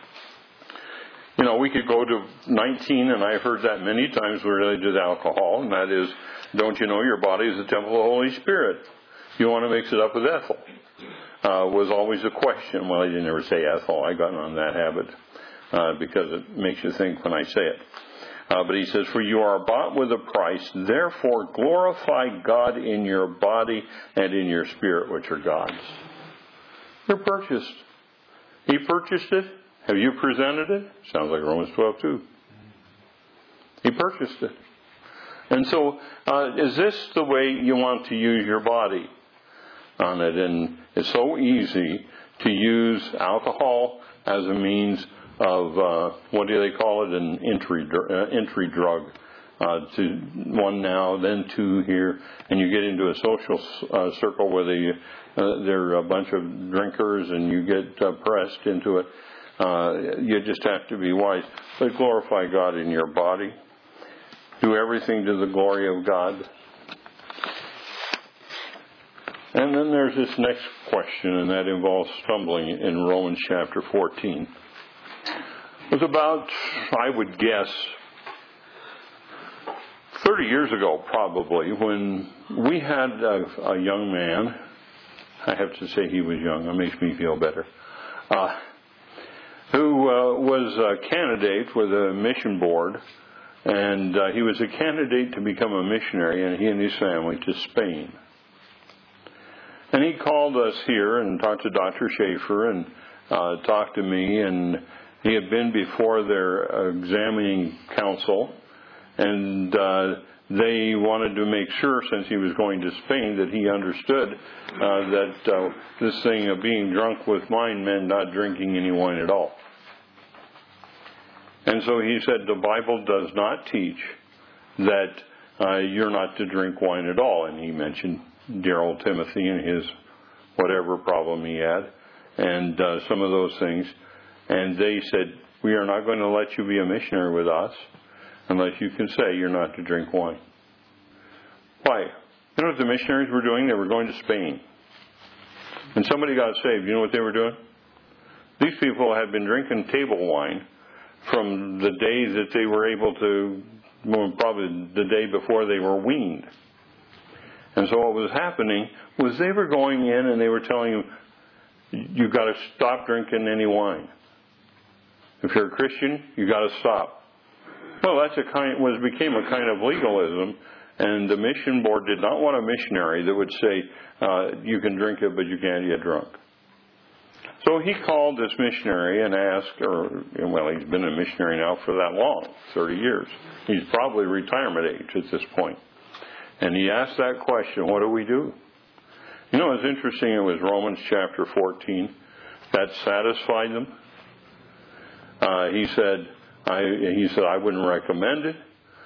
S1: we could go to 19, and I've heard that many times related to alcohol, and that is, don't you know your body is the temple of the Holy Spirit? You want to mix it up with ethyl? Was always a question. Well, I didn't ever say ethyl. I got on that habit because it makes you think when I say it. But he says, for you are bought with a price, therefore glorify God in your body and in your spirit, which are God's. You're purchased. He purchased it. Have you presented it? Sounds like Romans 12:2. He purchased it. And so, is this the way you want to use your body on it? And it's so easy to use alcohol as a means of, what do they call it, an entry drug. To one now, then two here, and you get into a social circle where there are a bunch of drinkers, and you get pressed into it. You just have to be wise. But glorify God in your body. Do everything to the glory of God. And then there's this next question, and that involves stumbling in Romans chapter 14. It was about, I would guess, 30 years ago probably, when we had a young man. I have to say he was young. It makes me feel better. Who was a candidate with a mission board, and he was a candidate to become a missionary, and he and his family, to Spain. And he called us here and talked to Dr. Schaefer and talked to me, and he had been before their examining council, and they wanted to make sure, since he was going to Spain, that he understood that this thing of being drunk with wine meant not drinking any wine at all. And so he said the Bible does not teach that you're not to drink wine at all. And he mentioned dear old Timothy and his whatever problem he had, and some of those things. And they said, we are not going to let you be a missionary with us unless you can say you're not to drink wine. Why? You know what the missionaries were doing? They were going to Spain. And somebody got saved. You know what they were doing? These people had been drinking table wine from the day that they were able to, well, probably the day before they were weaned. And so what was happening was they were going in and they were telling you, you've got to stop drinking any wine. If you're a Christian, you've got to stop. Well, became a kind of legalism, and the mission board did not want a missionary that would say, you can drink it, but you can't get drunk. So he called this missionary and asked, he's been a missionary now for that long, 30 years. He's probably retirement age at this point. And he asked that question, what do we do? You know, it's interesting, it was Romans chapter 14 that satisfied them. He said, I wouldn't recommend it.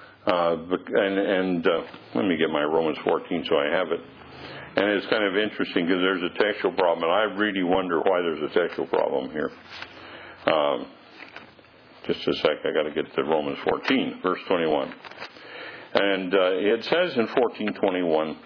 S1: Let me get my Romans 14 so I have it. And it's kind of interesting because there's a textual problem, and I really wonder why there's a textual problem here. Just a sec, I got to get to Romans 14, verse 21. And it says in 14:21,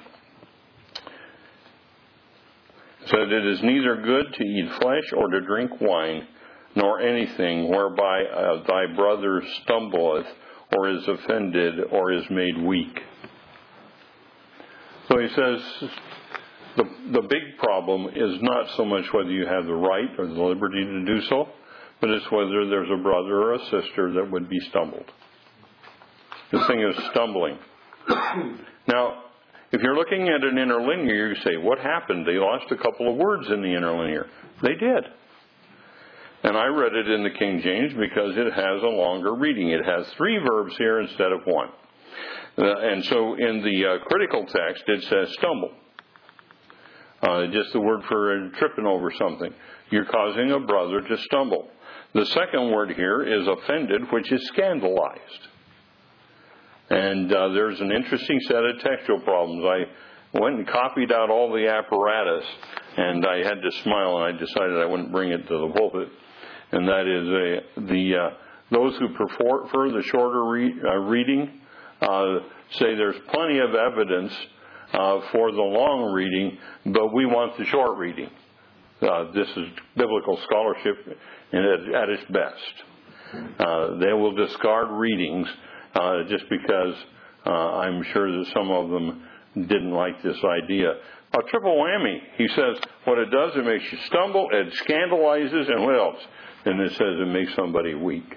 S1: that it is neither good to eat flesh or to drink wine, nor anything whereby thy brother stumbleth, or is offended, or is made weak. So he says, the big problem is not so much whether you have the right or the liberty to do so, but it's whether there's a brother or a sister that would be stumbled. The thing is stumbling. Now, if you're looking at an interlinear, you say, what happened? They lost a couple of words in the interlinear. They did. And I read it in the King James because it has a longer reading. It has 3 verbs here instead of 1. And so in the critical text, it says stumble. Just the word for tripping over something. You're causing a brother to stumble. The second word here is offended, which is scandalized. And there's an interesting set of textual problems. I went and copied out all the apparatus, and I had to smile, and I decided I wouldn't bring it to the pulpit. and that is those who prefer the shorter reading say there's plenty of evidence for the long reading, but we want the short reading. This is biblical scholarship at its best. They will discard readings just because I'm sure that some of them didn't like this idea. A triple whammy. He says what it does, it makes you stumble, it scandalizes, and what else? And it says it makes somebody weak.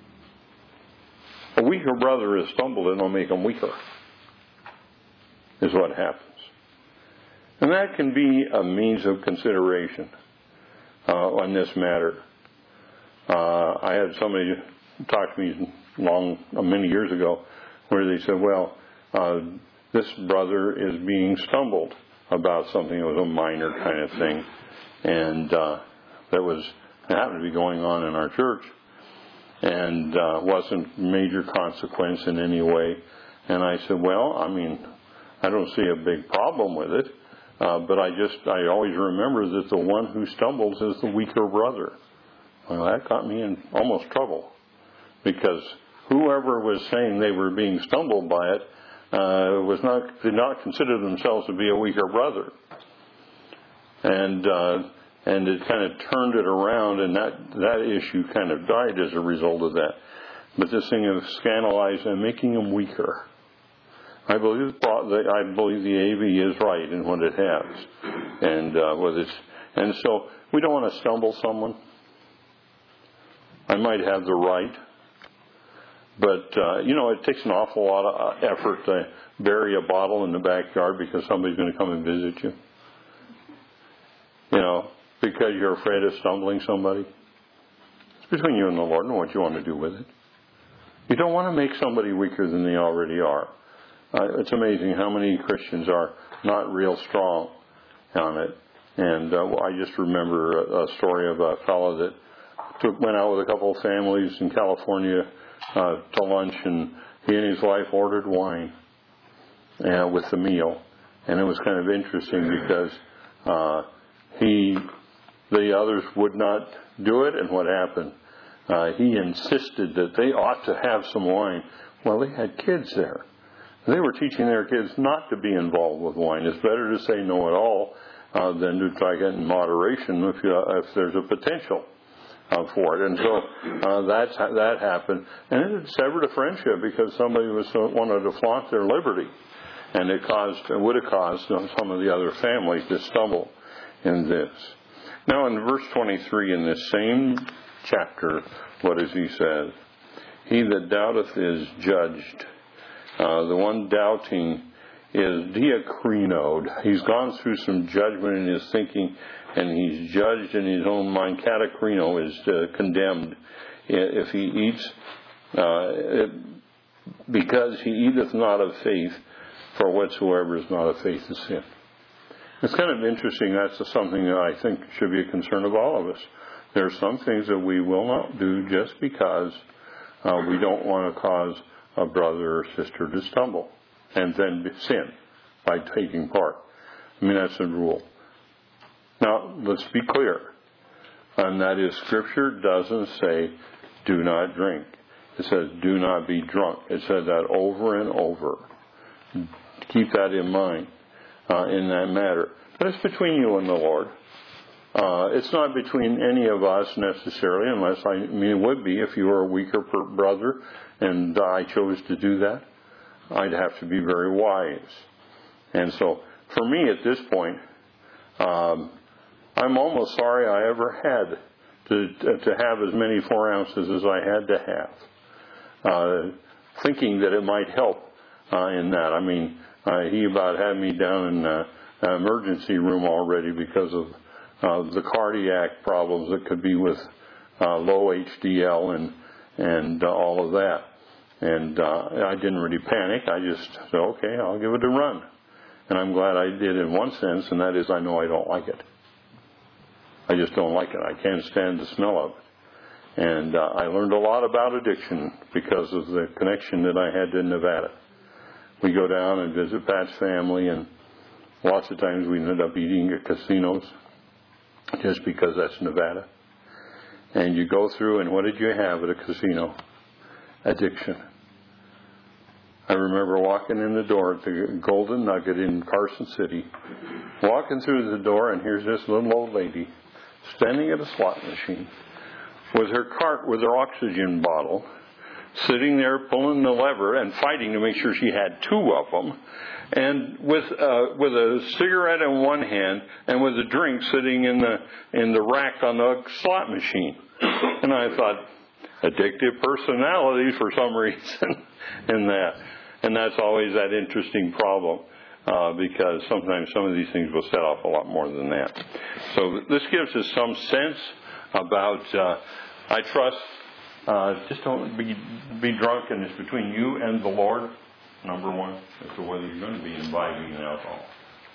S1: A weaker brother is stumbled, and it'll make him weaker, is what happens. And that can be a means of consideration on this matter. I had somebody talk to me many years ago where they said, well, this brother is being stumbled about something that was a minor kind of thing, and that happened to be going on in our church, and wasn't major consequence in any way. And I said, well, I don't see a big problem with it, but I always remember that the one who stumbles is the weaker brother. Well, that got me in almost trouble, because whoever was saying they were being stumbled by it did not consider themselves to be a weaker brother, and it kind of turned it around, and that issue kind of died as a result of that. But this thing of scandalizing and making them weaker, I believe the AV is right in what it has, and so we don't want to stumble someone. I might have the right, but it takes an awful lot of effort to bury a bottle in the backyard because somebody's going to come and visit you. Because you're afraid of stumbling somebody. It's between you and the Lord and what you want to do with it. You don't want to make somebody weaker than they already are. It's amazing how many Christians are not real strong on it. And I just remember a story of a fellow that went out with a couple of families in California to lunch, and he and his wife ordered wine with the meal. And it was kind of interesting because the others would not do it, and what happened? He insisted that they ought to have some wine. Well, they had kids there. They were teaching their kids not to be involved with wine. It's better to say no at all than to try to get in moderation if there's a potential for it. And so that happened. And it severed a friendship because somebody wanted to flaunt their liberty. And it would have caused some of the other families to stumble in this. Now in verse 23 in this same chapter, what does he say? He that doubteth is judged. The one doubting is diakrinoed. He's gone through some judgment in his thinking, and he's judged in his own mind. Katakrino is condemned if he eats, because he eateth not of faith, for whatsoever is not of faith is sin. It's kind of interesting. That's something that I think should be a concern of all of us. There are some things that we will not do just because we don't want to cause a brother or sister to stumble and then sin by taking part. That's a rule. Now, let's be clear. And that is, Scripture doesn't say, do not drink. It says, do not be drunk. It says that over and over. Keep that in mind in that matter. But it's between you and the Lord. It's not between any of us necessarily, unless it would be if you were a weaker brother and I chose to do that. I'd have to be very wise. And so, for me at this point, I'm almost sorry I ever had to have as many 4 ounces as I had to have, thinking that it might help in that. He about had me down in the emergency room already because of the cardiac problems that could be with low HDL and all of that. And I didn't really panic. I just said, okay, I'll give it a run. And I'm glad I did in one sense, and that is I know I don't like it. I just don't like it. I can't stand the smell of it. And I learned a lot about addiction because of the connection that I had to Nevada. We go down and visit Pat's family, and lots of times we end up eating at casinos just because that's Nevada. And you go through, and what did you have at a casino? Addiction. I remember walking in the door at the Golden Nugget in Carson City, walking through the door, and here's this little old lady standing at a slot machine with her cart with her oxygen bottle, sitting there pulling the lever and fighting to make sure she had two of them, and with a cigarette in one hand and with a drink sitting in the rack on the slot machine. And I thought, addictive personality for some reason in that. And that's always that interesting problem because sometimes some of these things will set off a lot more than that. So this gives us some sense about, I trust, just don't be drunk, and it's between you and the Lord, number one, as to whether you're going to be imbibing in alcohol.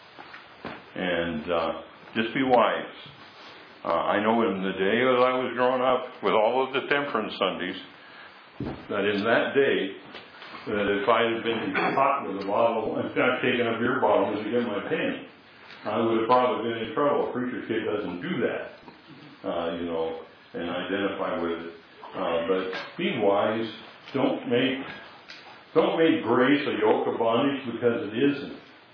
S1: And just be wise. I know in the day that I was growing up, with all of the temperance Sundays, that in that day, that if I had been caught with a bottle, in fact, taken a beer bottle to get my penny, I would have probably been in trouble. A preacher's kid doesn't do that, and identify with it. But be wise. Don't make grace a yoke of bondage, because it isn't.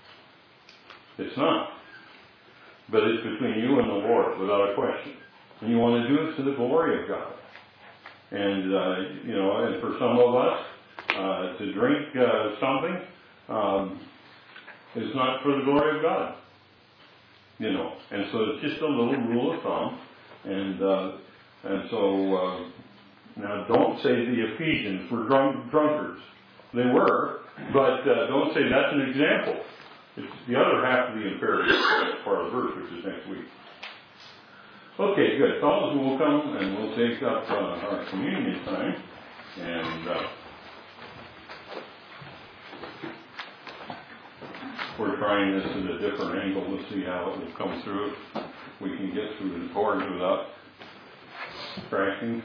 S1: It's not. But it's between you and the Lord, without a question. And you want to do it to the glory of God. And, and for some of us, to drink something is not for the glory of God. And so it's just a little rule of thumb. And so now don't say the Ephesians were drunkards. They were, but don't say that's an example. It's the other half of the imperative part of the verse, which is next week. Okay, good. Fellows, we'll come and we'll take up our communion time. And we're trying this at a different angle to see how it will come through. We can get through the boards without crashing.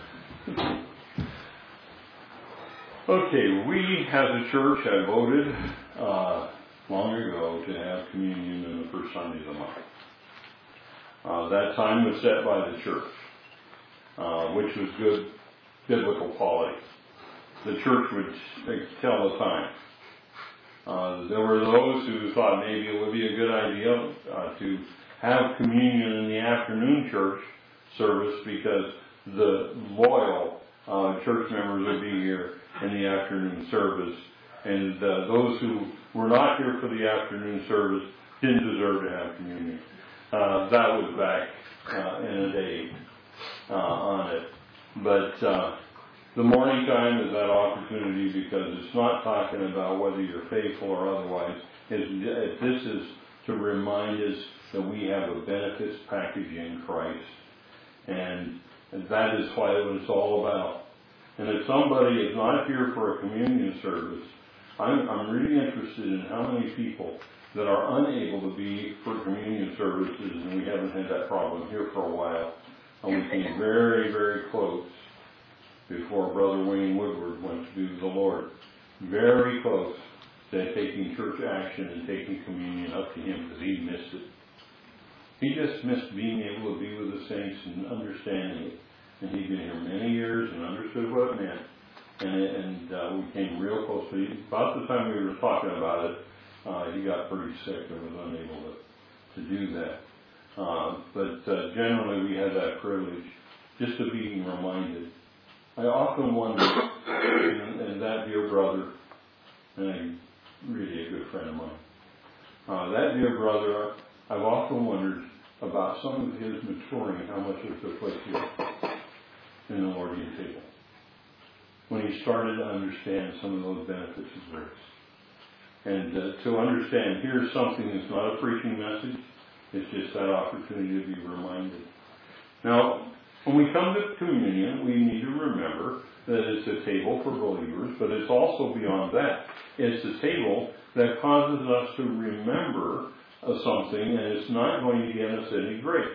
S1: Okay, we as a church had voted long ago to have communion on the first Sunday of the month. That time was set by the church, which was good biblical quality. The church would tell the time. There were those who thought maybe it would be a good idea to have communion in the afternoon church service, because the loyal church members would be here in the afternoon service, and those who were not here for the afternoon service didn't deserve to have communion. That was back in a day on it. But the morning time is that opportunity, because it's not talking about whether you're faithful or otherwise. This is to remind us that we have a benefits package in Christ. And that is what it's all about. And if somebody is not here for a communion service, I'm really interested in how many people that are unable to be for communion services, and we haven't had that problem here for a while. And we came very, very close before Brother Wayne Woodward went to do the Lord. Very close to taking church action and taking communion up to him, because he missed it. He just missed being able to be with the saints and understanding it. And he'd been here many years and understood what it meant. And we came real close to it. About the time we were talking about it, he got pretty sick and was unable to do that. But generally we had that privilege just of being reminded. I often wonder, and that dear brother, and really a good friend of mine, that dear brother, I've often wondered about some of his maturing, how much it took place here in the Lord's table, when he started to understand some of those benefits of grace. And to understand, here's something that's not a preaching message, it's just that opportunity to be reminded. Now, when we come to communion, we need to remember that it's a table for believers, but it's also beyond that. It's a table that causes us to remember something, and it's not going to get us any grace.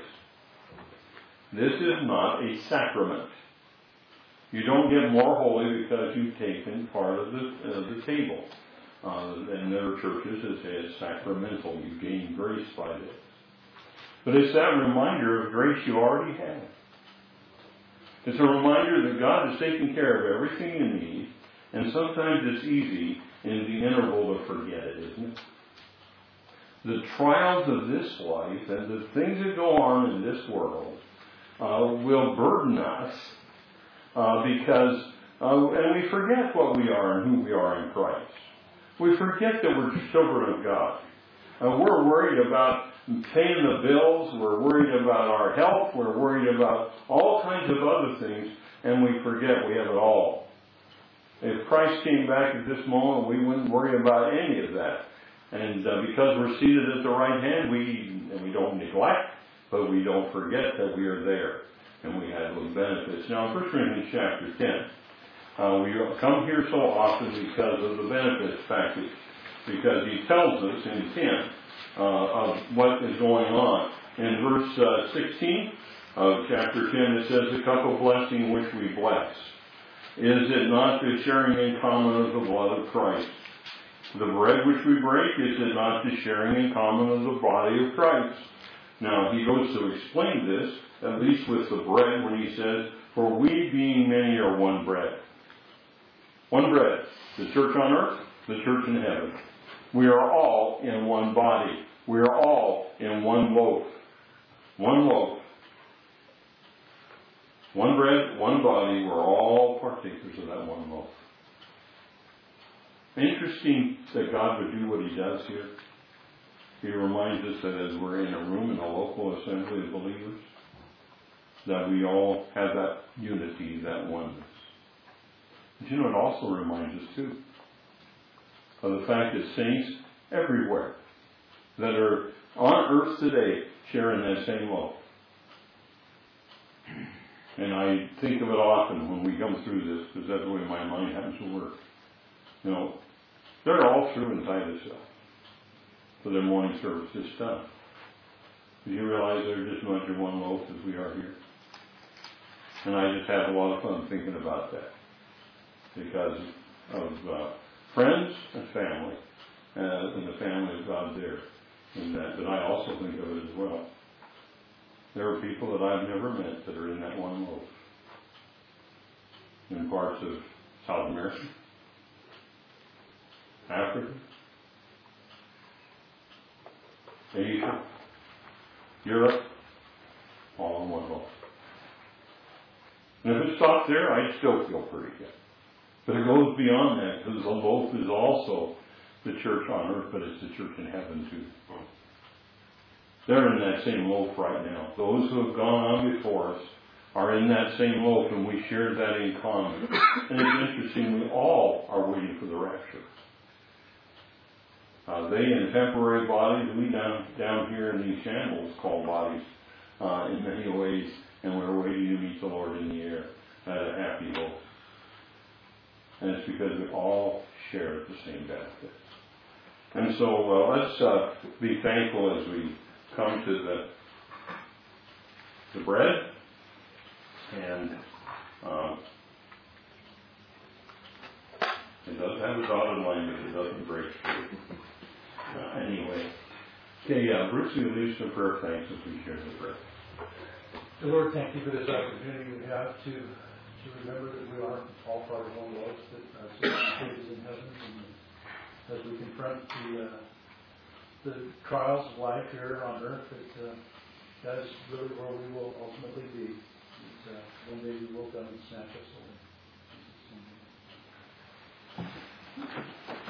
S1: This is not a sacrament. You don't get more holy because you've taken part of the table. And there are churches that say it's sacramental. You gain grace by this. But it's that reminder of grace you already have. It's a reminder that God is taking care of everything you need, and sometimes it's easy in the interval to forget it, isn't it? The trials of this life and the things that go on in this world will burden us because and we forget what we are and who we are in Christ. We forget that we're children of God. We're worried about paying the bills. We're worried about our health. We're worried about all kinds of other things, and we forget we have it all. If Christ came back at this moment, we wouldn't worry about any of that. And because we're seated at the right hand, we don't neglect, but we don't forget that we are there, and we have those benefits. Now, in 1 Corinthians chapter 10, we come here so often because of the benefits package, because he tells us in 10 of what is going on. In verse 16 of chapter 10, it says, "The cup of blessing which we bless, is it not the sharing in common of the blood of Christ? The bread which we break, is it not the sharing in common of the body of Christ?" Now, he goes to explain this, at least with the bread, when he says, "For we being many are one bread." One bread. The church on earth, the church in heaven. We are all in one body. We are all in one loaf. One loaf. One bread, one body. We're all partakers of that one loaf. Interesting that God would do what he does here. He reminds us that as we're in a room in a local assembly of believers, that we all have that unity, that oneness. But you know, it also reminds us, too, of the fact that saints everywhere that are on earth today sharing that same loaf. And I think of it often when we come through this, because that's the way my mind happens to work. You know, they're all through in Titus for their morning service this time. Do you realize they're just much of one loaf as we are here? And I just have a lot of fun thinking about that, because of friends and family, and the family of God there. And that, but I also think of it as well. There are people that I've never met that are in that one loaf. In parts of South America, Africa, Asia, Europe, all in one loaf. And if it stopped there, I'd still feel pretty good. But it goes beyond that, because the loaf is also the church on earth, but it's the church in heaven too. They're in that same loaf right now. Those who have gone on before us are in that same loaf, and we share that in common. And it's interesting, we all are waiting for the rapture. They in temporary bodies, we down here in these shambles called bodies in many ways, and we're waiting to meet the Lord in the air at a happy hope. And it's because we all share the same benefits. And so let's be thankful as we come to the bread, and it does have a dotted line, but it doesn't break through. Anyway, okay, Bruce, will lead us in prayer of thanks as we share the bread.
S2: The Lord, thank you for this opportunity we have to remember that we are all part of one loaf, that our citizenship is in heaven, and as we confront the trials of life here on earth, that is really where we will ultimately be. One day we will come and snatch us away.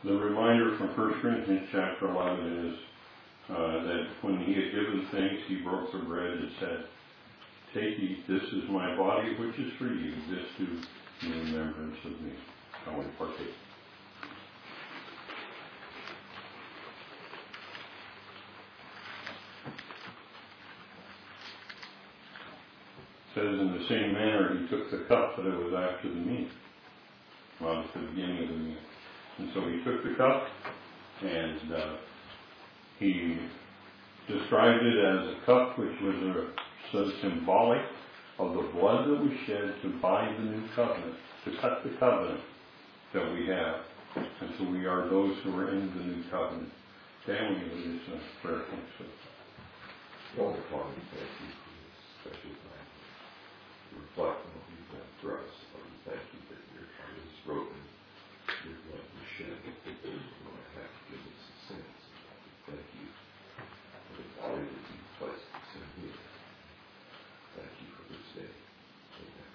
S1: The reminder from 1 Corinthians chapter 11 is that when he had given thanks, he broke the bread and said, "Take, eat, this is my body, which is for you. This do in remembrance of me." I want to partake. It says, in the same manner, he took the cup, but it was after the meal. Well, it's the beginning of the meal. And so he took the cup, and he described it as a cup which was so symbolic of the blood that was shed to bind the new covenant, to cut the covenant that we have. And so we are those who are in the new covenant. Family, it is a prayer.
S3: Father, thank you for this special time. Reflect on what you've done for us. Lord, we thank you that your heart is broken, your blood was shed, Lord, have forgiven us of sins. We thank you for the body that you placed us in here. Thank you for this day. Amen.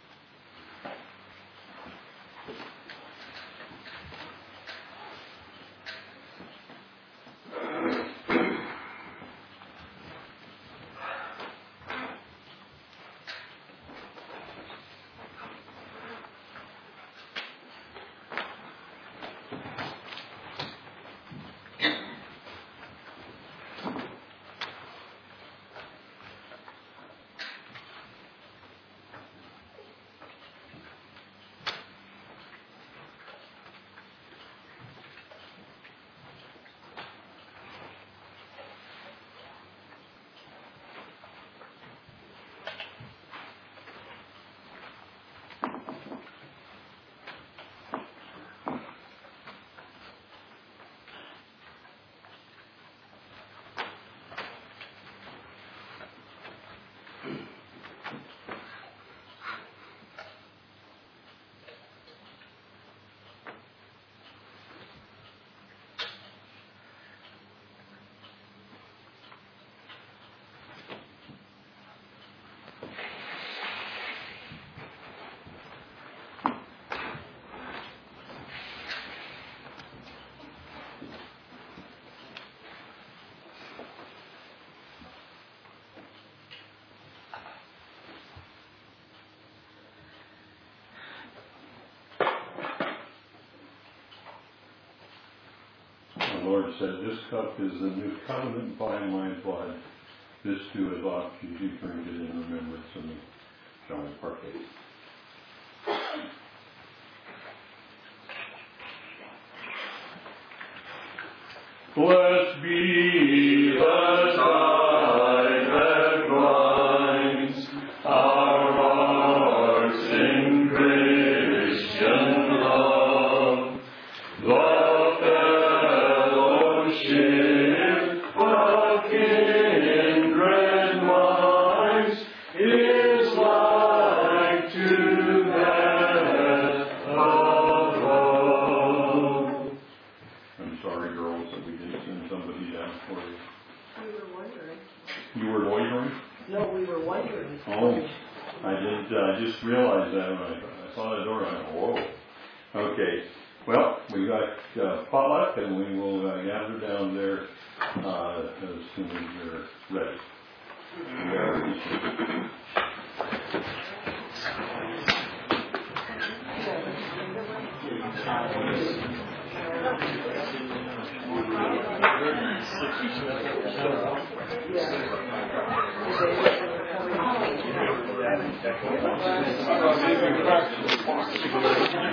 S1: The Lord said, "This cup is the new covenant by my blood. This do as oft as you drink it in remembrance of me." Shall we partake? Blessed be the tie that binds our hearts in Christian love. The fellowship of kindred minds is like to that of love. I'm sorry, girls, that we didn't send somebody down for you.
S4: We were wondering.
S1: You were loitering?
S4: No, we were wondering.
S1: Oh, I didn't. I just realized that when I saw the door. I went, "Whoa." Okay. Well, we got potluck, and we will gather down there as soon as you're ready.